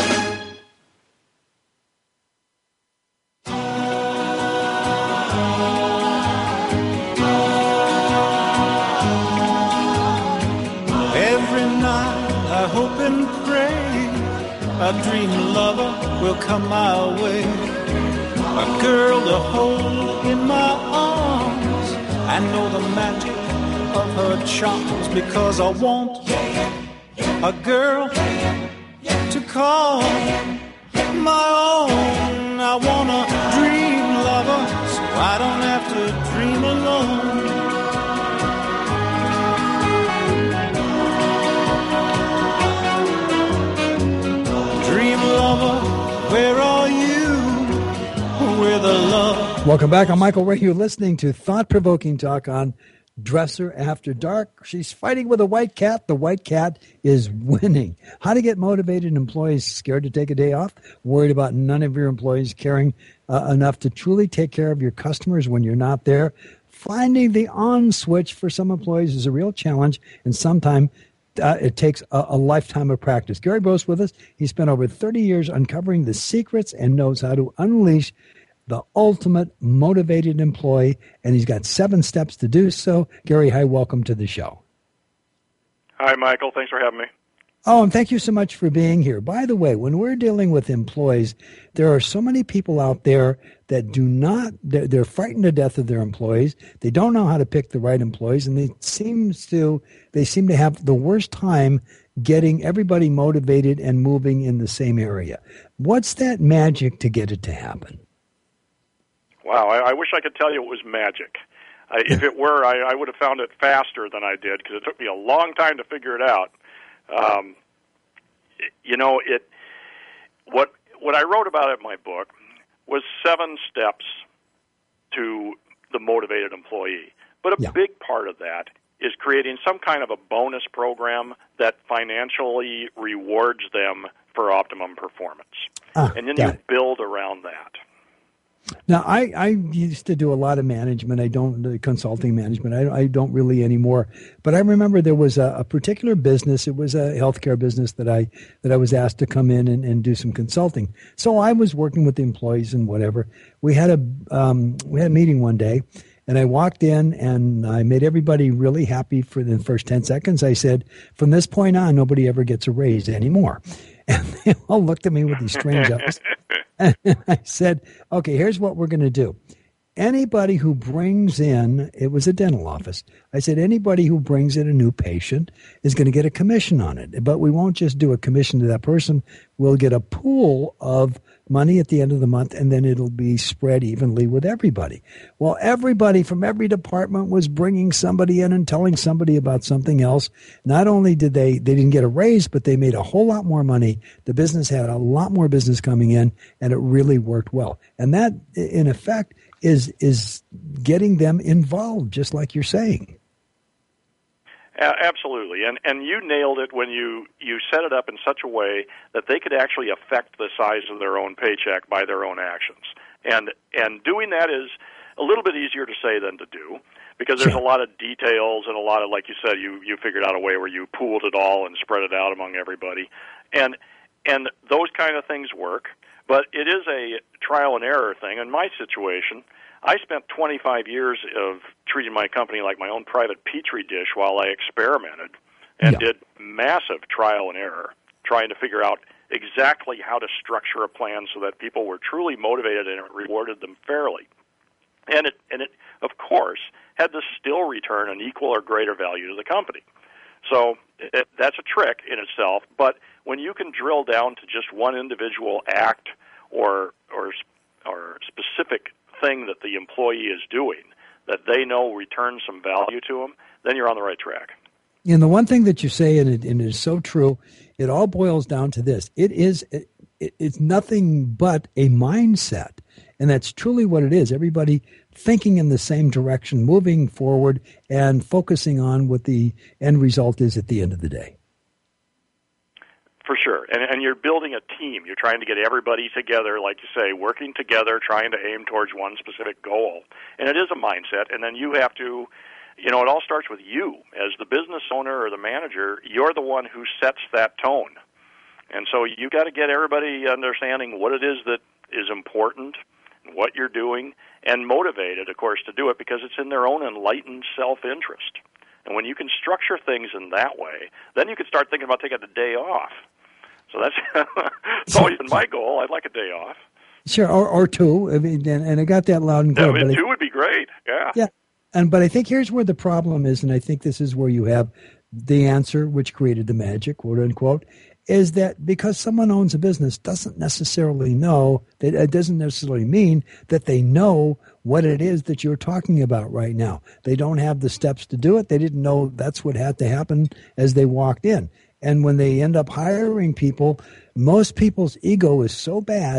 Speaker 1: Every night I hope and pray a dream lover will come my way. A girl to hold in my arms and know the magic of her charms, because I want a girl to call my own. I want a dream lover so I don't have to dream alone. Dream lover, where are you? With a love
Speaker 2: Welcome back. I'm Michael Ray. You're listening to thought-provoking talk on Dresser After Dark. She's fighting with a white cat. The white cat is winning. How to get motivated employees scared to take a day off, worried about none of your employees caring enough to truly take care of your customers when you're not there. Finding the on switch for some employees is a real challenge, and sometimes it takes a lifetime of practice. Gary Brose with us. He spent over 30 years uncovering the secrets and knows how to unleash the ultimate motivated employee, and he's got 7 steps to do so. Gary, hi, welcome to the show.
Speaker 8: Hi, Michael. Thanks for having me.
Speaker 2: Oh, and thank you so much for being here. By the way, when we're dealing with employees, there are so many people out there that they're frightened to death of their employees. They don't know how to pick the right employees, and they seem to have the worst time getting everybody motivated and moving in the same area. What's that magic to get it to happen?
Speaker 8: Wow, I wish I could tell you it was magic. If it were, I would have found it faster than I did, because it took me a long time to figure it out. What I wrote about in my book was 7 steps to the motivated employee. But a big part of that is creating some kind of a bonus program that financially rewards them for optimum performance. And then you build around that.
Speaker 2: Now, I used to do a lot of management. I don't consulting management. I don't really anymore. But I remember there was a particular business. It was a healthcare business that I was asked to come in and do some consulting. So I was working with the employees and whatever. We had a meeting one day, and I walked in and I made everybody really happy for the first 10 seconds. I said, from this point on, nobody ever gets a raise anymore. And they all looked at me with these strange eyes. And I said, okay, here's what we're going to do. Anybody who brings in, it was a dental office. I said, anybody who brings in a new patient is going to get a commission on it. But we won't just do a commission to that person. We'll get a pool of money at the end of the month, and then it'll be spread evenly with everybody. Well, everybody from every department was bringing somebody in and telling somebody about something else. Not only did they didn't get a raise, but they made a whole lot more money. The business had a lot more business coming in, and it really worked well. And that, in effect, is getting them involved, just like you're saying.
Speaker 8: Absolutely, and you nailed it when you set it up in such a way that they could actually affect the size of their own paycheck by their own actions. And doing that is a little bit easier to say than to do, because there's a lot of details and a lot of, like you said, you figured out a way where you pooled it all and spread it out among everybody, and those kind of things work. But it is a trial and error thing. In my situation, I spent 25 years of treating my company like my own private petri dish while I experimented and did massive trial and error, trying to figure out exactly how to structure a plan so that people were truly motivated and it rewarded them fairly. And it, of course, had to still return an equal or greater value to the company. So that's a trick in itself, but when you can drill down to just one individual act or specific thing that the employee is doing that they know returns some value to them, then you're on the right track.
Speaker 2: And the one thing that you say, and it is so true, it all boils down to this. It's nothing but a mindset, and that's truly what it is. Everybody thinking in the same direction, moving forward, and focusing on what the end result is at the end of the day.
Speaker 8: For sure. And you're building a team. You're trying to get everybody together, like you say, working together, trying to aim towards one specific goal. And it is a mindset, and then you have to, it all starts with you. As the business owner or the manager, you're the one who sets that tone. And so you got to get everybody understanding what it is that is important, what you're doing, and motivated, of course, to do it because it's in their own enlightened self-interest. And when you can structure things in that way, then you can start thinking about taking a day off. So that's always been my goal. I'd like a day off.
Speaker 2: Sure, or 2. I mean, and I got that loud and clear.
Speaker 8: Yeah, 2 would be great. Yeah.
Speaker 2: Yeah, but I think here's where the problem is, and I think this is where you have the answer, which created the magic, quote unquote, is that because someone owns a business doesn't necessarily know that it doesn't necessarily mean that they know what it is that you're talking about right now. They don't have the steps to do it. They didn't know that's what had to happen as they walked in. And when they end up hiring people, most people's ego is so bad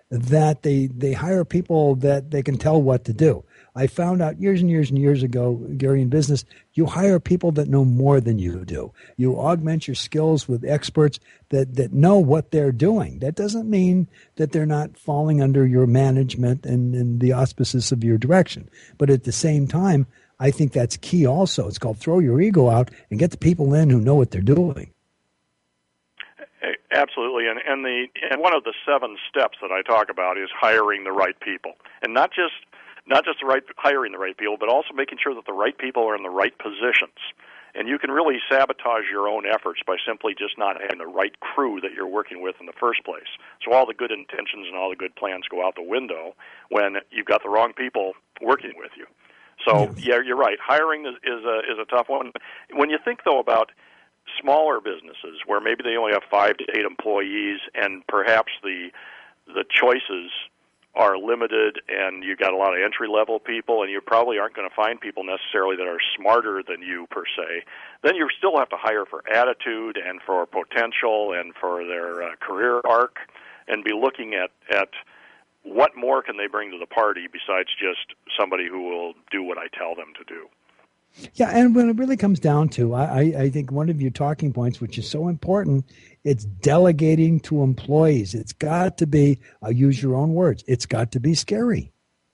Speaker 2: that they hire people that they can tell what to do. I found out years and years and years ago, Gary, in business, you hire people that know more than you do. You augment your skills with experts that know what they're doing. That doesn't mean that they're not falling under your management and the auspices of your direction. But at the same time, I think that's key also. It's called throw your ego out and get the people in who know what they're doing.
Speaker 8: Absolutely, and one of the 7 steps that I talk about is hiring the right people, and not just hiring the right people, but also making sure that the right people are in the right positions. And you can really sabotage your own efforts by simply just not having the right crew that you're working with in the first place. So all the good intentions and all the good plans go out the window when you've got the wrong people working with you. So yeah, you're right. Hiring is a tough one. When you think though about smaller businesses where maybe they only have 5 to 8 employees and perhaps the choices are limited and you got a lot of entry-level people and you probably aren't going to find people necessarily that are smarter than you per se, then you still have to hire for attitude and for potential and for their career arc and be looking at what more can they bring to the party besides just somebody who will do what I tell them to do.
Speaker 2: Yeah, and when it really comes down to, I think one of your talking points, which is so important, it's delegating to employees. It's got to be, I'll use your own words, it's got to be scary.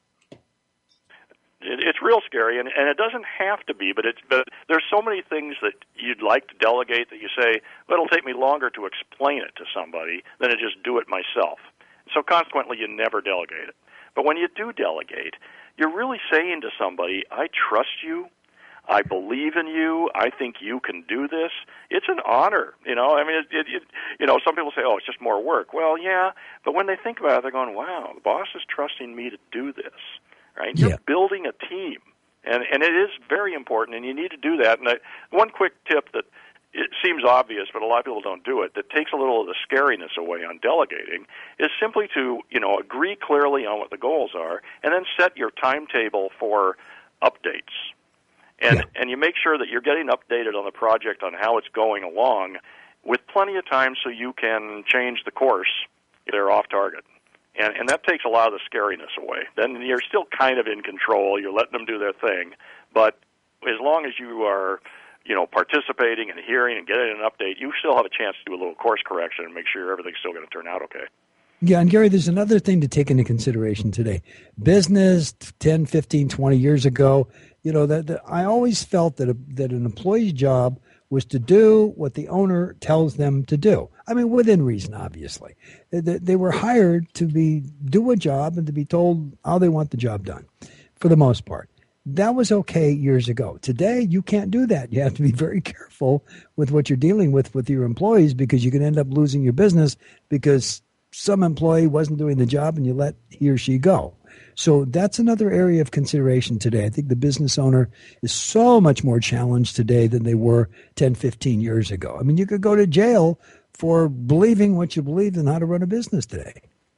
Speaker 8: It's real scary, and it doesn't have to be, but there's so many things that you'd like to delegate that you say, well, it'll take me longer to explain it to somebody than to just do it myself. So consequently, you never delegate it. But when you do delegate, you're really saying to somebody, I trust you. I believe in you. I think you can do this. It's an honor, you know. I mean, some people say, "Oh, it's just more work." Well, yeah, but when they think about it, they're going, "Wow, the boss is trusting me to do this." Right? You're building a team, and it is very important, and you need to do that. And one quick tip that it seems obvious, but a lot of people don't do it, that takes a little of the scariness away on delegating, is simply to agree clearly on what the goals are, and then set your timetable for updates. And you make sure that you're getting updated on the project on how it's going along with plenty of time so you can change the course if they're off target. And that takes a lot of the scariness away. Then you're still kind of in control. You're letting them do their thing. But as long as you are, participating and hearing and getting an update, you still have a chance to do a little course correction and make sure everything's still going to turn out okay.
Speaker 2: Yeah, and Gary, there's another thing to take into consideration today. Business 10, 15, 20 years ago, that I always felt that an employee's job was to do what the owner tells them to do. I mean, within reason, obviously. They were hired to do a job and to be told how they want the job done, for the most part. That was okay years ago. Today, you can't do that. You have to be very careful with what you're dealing with your employees, because you can end up losing your business because some employee wasn't doing the job and you let he or she go. So that's another area of consideration today. I think the business owner is so much more challenged today than they were 10, 15 years ago. I mean, you could go to jail for believing what you believed in how to run a business today.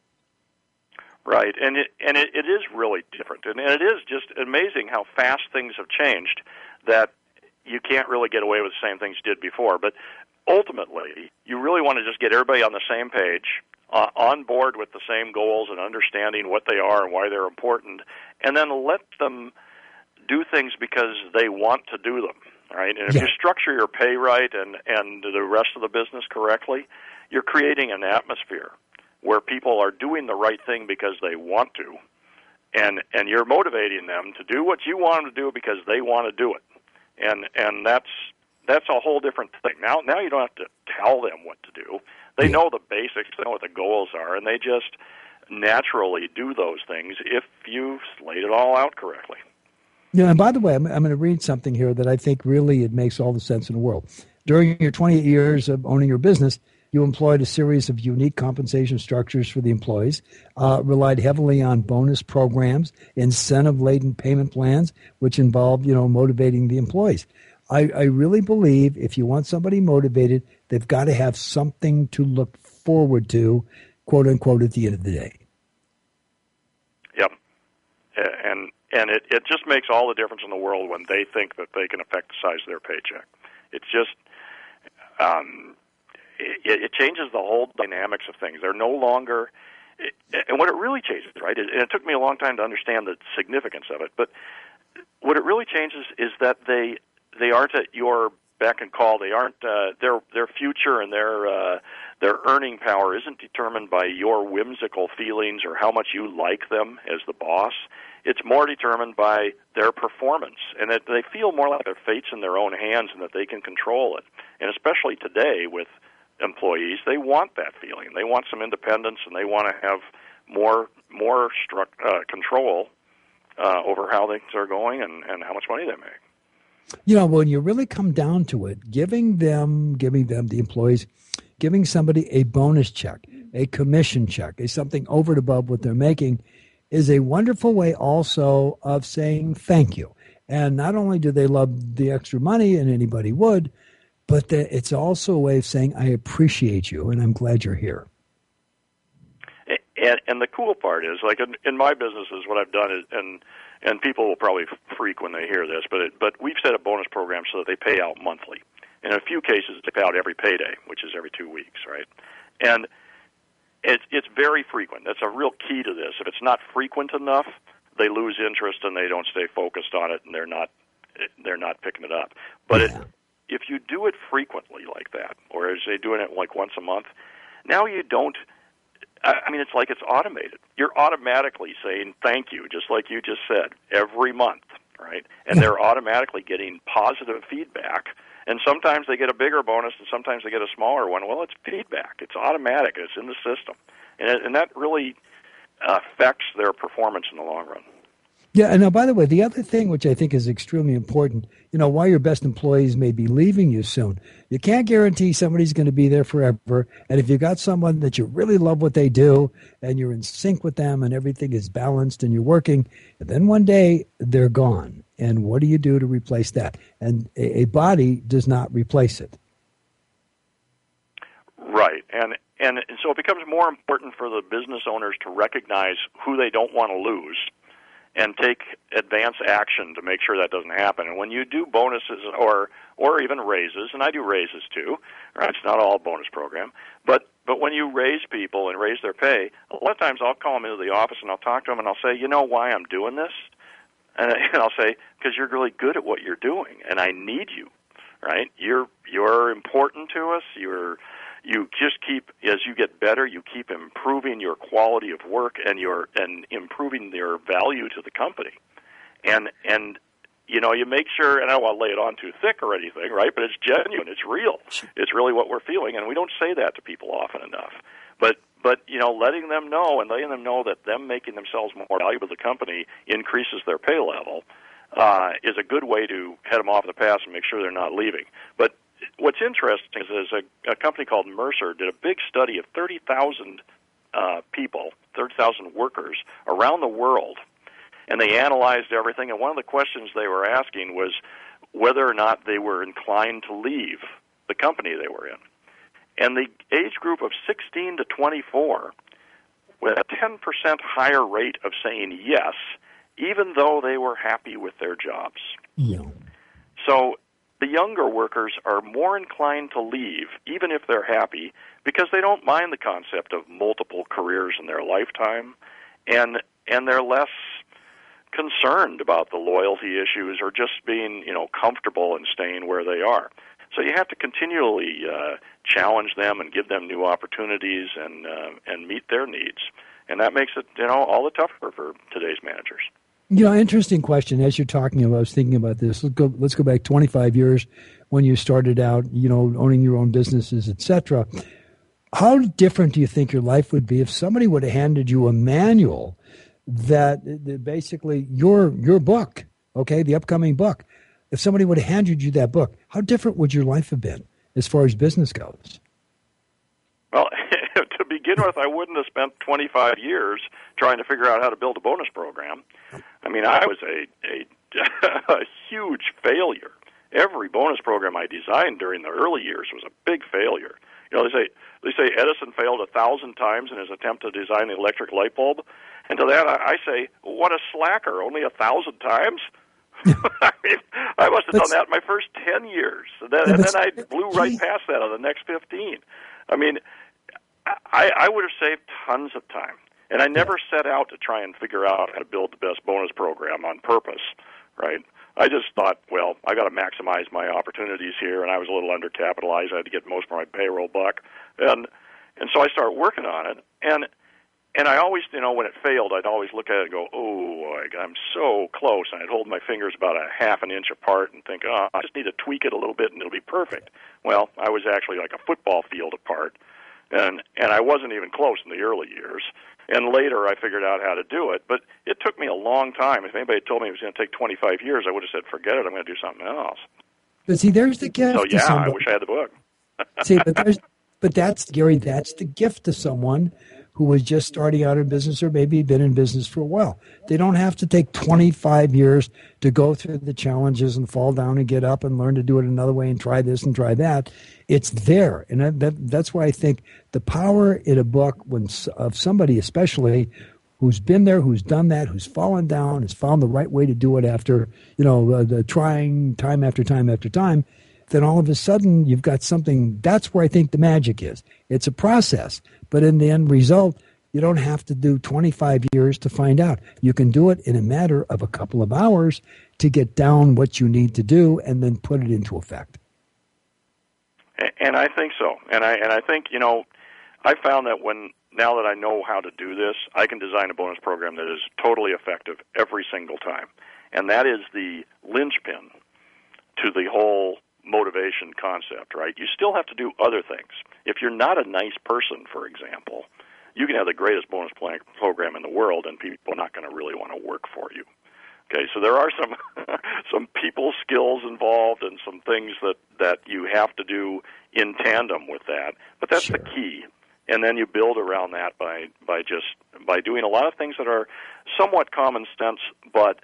Speaker 8: Right, and it is really different. And it is just amazing how fast things have changed that you can't really get away with the same things you did before. But ultimately, you really want to just get everybody on the same page, on board with the same goals and understanding what they are and why they're important, and then let them do things because they want to do them, right? And if you structure your pay right and the rest of the business correctly, you're creating an atmosphere where people are doing the right thing because they want to, and you're motivating them to do what you want them to do because they want to do it. And that's a whole different thing. Now you don't have to tell them what to do. They know the basics, they know what the goals are, and they just naturally do those things if you've laid it all out correctly.
Speaker 2: Yeah, and by the way, I'm going to read something here that I think really it makes all the sense in the world. During your 28 years of owning your business, you employed a series of unique compensation structures for the employees, relied heavily on bonus programs, incentive-laden payment plans, which involved, motivating the employees. I really believe if you want somebody motivated, they've got to have something to look forward to, quote unquote, at the end of the day. Yep.
Speaker 8: And it just makes all the difference in the world when they think that they can affect the size of their paycheck. It's just, it changes the whole dynamics of things. They're no longer and what it really changes, right, and it took me a long time to understand the significance of it, but what it really changes is that they aren't at your beck and call. They aren't their future and their earning power isn't determined by your whimsical feelings or how much you like them as the boss. It's more determined by their performance, and that they feel more like their fate's in their own hands and that they can control it. And especially today with employees, they want that feeling. They want some independence, and they want to have more control over how things are going and how much money they make.
Speaker 2: You know, when you really come down to it, giving them, the employees, giving somebody a bonus check, a commission check, something over and above what they're making, is a wonderful way also of saying thank you. And not only do they love the extra money, and anybody would, but it's also a way of saying, I appreciate you, and I'm glad you're here.
Speaker 8: And the cool part is, like in my businesses, what I've done is, and people will probably freak when they hear this, but we've set up bonus programs so that they pay out monthly. In a few cases, they pay out every payday, which is every 2 weeks, right? And it's very frequent. That's a real key to this. If it's not frequent enough, they lose interest and they don't stay focused on it, and they're not picking it up. But if you do it frequently like that, or as they doing it like once a month, now you don't. I mean, it's like it's automated. You're automatically saying thank you, just like you just said, every month, right? And they're automatically getting positive feedback. And sometimes they get a bigger bonus, and sometimes they get a smaller one. Well, it's feedback. It's automatic. It's in the system. And that really affects their performance in the long run.
Speaker 2: Yeah, and now, by the way, the other thing which I think is extremely important, you know, while your best employees may be leaving you soon, you can't guarantee somebody's going to be there forever. And if you've got someone that you really love what they do and you're in sync with them and everything is balanced and you're working, and then one day they're gone. And what do you do to replace that? And a body does not replace it.
Speaker 8: Right. And so it becomes more important for the business owners to recognize who they don't want to lose and take advance action to make sure that doesn't happen. And when you do bonuses or even raises, and I do raises too, right? It's not all a bonus program, but when you raise people and raise their pay, a lot of times I'll call them into the office and I'll talk to them and I'll say, you know why I'm doing this? And I'll say, because you're really good at what you're doing, and I need you, right? You're important to us. You just keep, as you get better, you keep improving your quality of work and improving your value to the company. And you know, you make sure, and I don't want to lay it on too thick or anything, right? But it's genuine. It's real. It's really what we're feeling, and we don't say that to people often enough. But you know, letting them know and letting them know that them making themselves more valuable to the company increases their pay level is a good way to head them off the path and make sure they're not leaving. But what's interesting is a company called Mercer did a big study of 30,000 people, 30,000 workers around the world, and they analyzed everything. And one of the questions they were asking was whether or not they were inclined to leave the company they were in. And the age group of 16 to 24, with a 10% higher rate of saying yes, even though they were happy with their jobs.
Speaker 2: Yeah.
Speaker 8: So the younger workers are more inclined to leave, even if they're happy, because they don't mind the concept of multiple careers in their lifetime, and they're less concerned about the loyalty issues or just being, you know, comfortable and staying where they are. So you have to continually challenge them and give them new opportunities and meet their needs, and that makes it, you know, all the tougher for today's managers.
Speaker 2: You know, interesting question. As you're talking about, I was thinking about this. Let's go back 25 years when you started out, you know, owning your own businesses, etc. How different do you think your life would be if somebody would have handed you a manual that basically your book, okay, the upcoming book? If somebody would have handed you that book, how different would your life have been as far as business goes?
Speaker 8: Well, to begin with, I wouldn't have spent 25 years trying to figure out how to build a bonus program. I mean, I was a huge failure. Every bonus program I designed during the early years was a big failure. You know, they say Edison failed 1,000 times in his attempt to design the electric light bulb, and to that I say, what a slacker! Only 1,000 times. I mean, I must have done that in my first 10 years, and then I blew right past that on the next 15. I mean, I would have saved tons of time. And I never set out to try and figure out how to build the best bonus program on purpose, right? I just thought, well, I got to maximize my opportunities here, and I was a little undercapitalized. I had to get most of my payroll buck, and so I started working on it. And I always, when it failed, I'd always look at it and go, oh, I'm so close, and I'd hold my fingers about a half an inch apart and think, oh, I just need to tweak it a little bit, and it'll be perfect. Well, I was actually like a football field apart, and I wasn't even close in the early years. And later I figured out how to do it, but it took me a long time. If anybody had told me it was going to take 25 years, I would have said, forget it, I'm going to do something else.
Speaker 2: But see, there's the gift.
Speaker 8: So, yeah, I wish I had the book.
Speaker 2: See, but that's, Gary, that's the gift to someone who was just starting out in business or maybe been in business for a while. They don't have to take 25 years to go through the challenges and fall down and get up and learn to do it another way and try this and try that. It's there. And that's why I think the power in a book of somebody especially who's been there, who's done that, who's fallen down, has found the right way to do it after, the trying time after time after time, then all of a sudden you've got something. That's where I think the magic is. It's a process, but in the end result, you don't have to do 25 years to find out. You can do it in a matter of a couple of hours to get down what you need to do and then put it into effect.
Speaker 8: And I think so. And I think, I found that now that I know how to do this, I can design a bonus program that is totally effective every single time. And that is the linchpin to the whole motivation concept, right? You still have to do other things. If you're not a nice person, for example, you can have the greatest bonus program in the world and people are not going to really want to work for you. Okay, so there are some people skills involved and some things that you have to do in tandem with that. But that's the key. And then you build around that by doing a lot of things that are somewhat common sense, but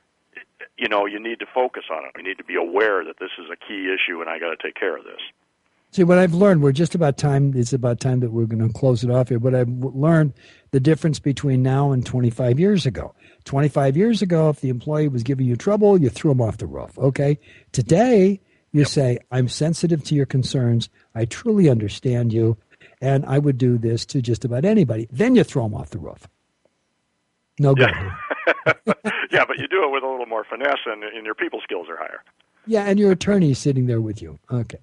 Speaker 8: you need to focus on it. You need to be aware that this is a key issue and I got to take care of this.
Speaker 2: See, what I've learned, we're just about time. It's about time that we're going to close it off here. But I've learned the difference between now and 25 years ago. 25 years ago, if the employee was giving you trouble, you threw them off the roof. Okay. Today, you say, I'm sensitive to your concerns. I truly understand you. And I would do this to just about anybody. Then you throw them off the roof. No good.
Speaker 8: Yeah, but you do it with a little more finesse, and your people skills are higher.
Speaker 2: Yeah, and your attorney is sitting there with you. Okay.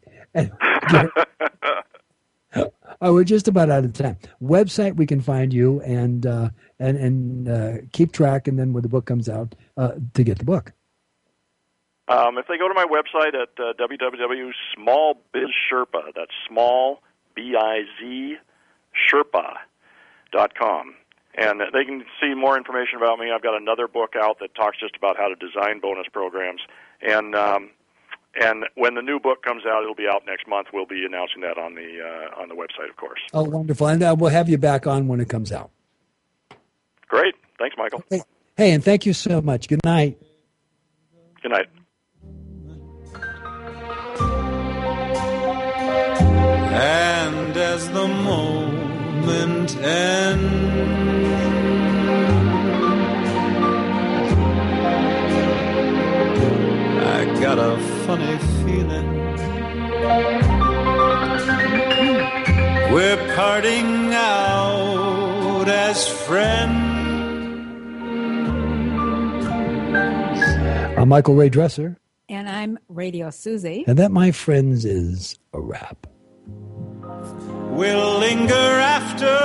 Speaker 2: We're just about out of time. Website we can find you and keep track, and then when the book comes out, to get the book.
Speaker 8: If they go to my website at www.smallbizsherpa, that's small, B-I-Z, Sherpa.com. And they can see more information about me. I've got another book out that talks just about how to design bonus programs. And when the new book comes out, it'll be out next month. We'll be announcing that on the website, of course.
Speaker 2: Oh, wonderful. And we'll have you back on when it comes out.
Speaker 8: Great. Thanks, Michael.
Speaker 2: Hey, and thank you so much. Good night.
Speaker 8: Good night.
Speaker 1: And as the moment ends, I got a funny feeling we're parting out as friends.
Speaker 2: I'm Michael Ray Dresser.
Speaker 9: And I'm Radio Susie.
Speaker 2: And that, my friends, is a wrap.
Speaker 1: We'll linger after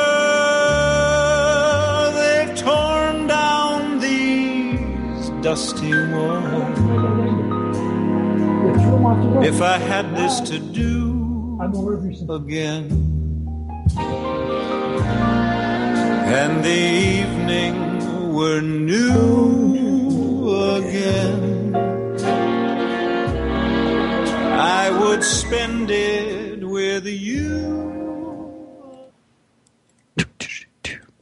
Speaker 1: they've torn down these dusty walls. If I had this to do again, and the evening were new again, I would spend it with you.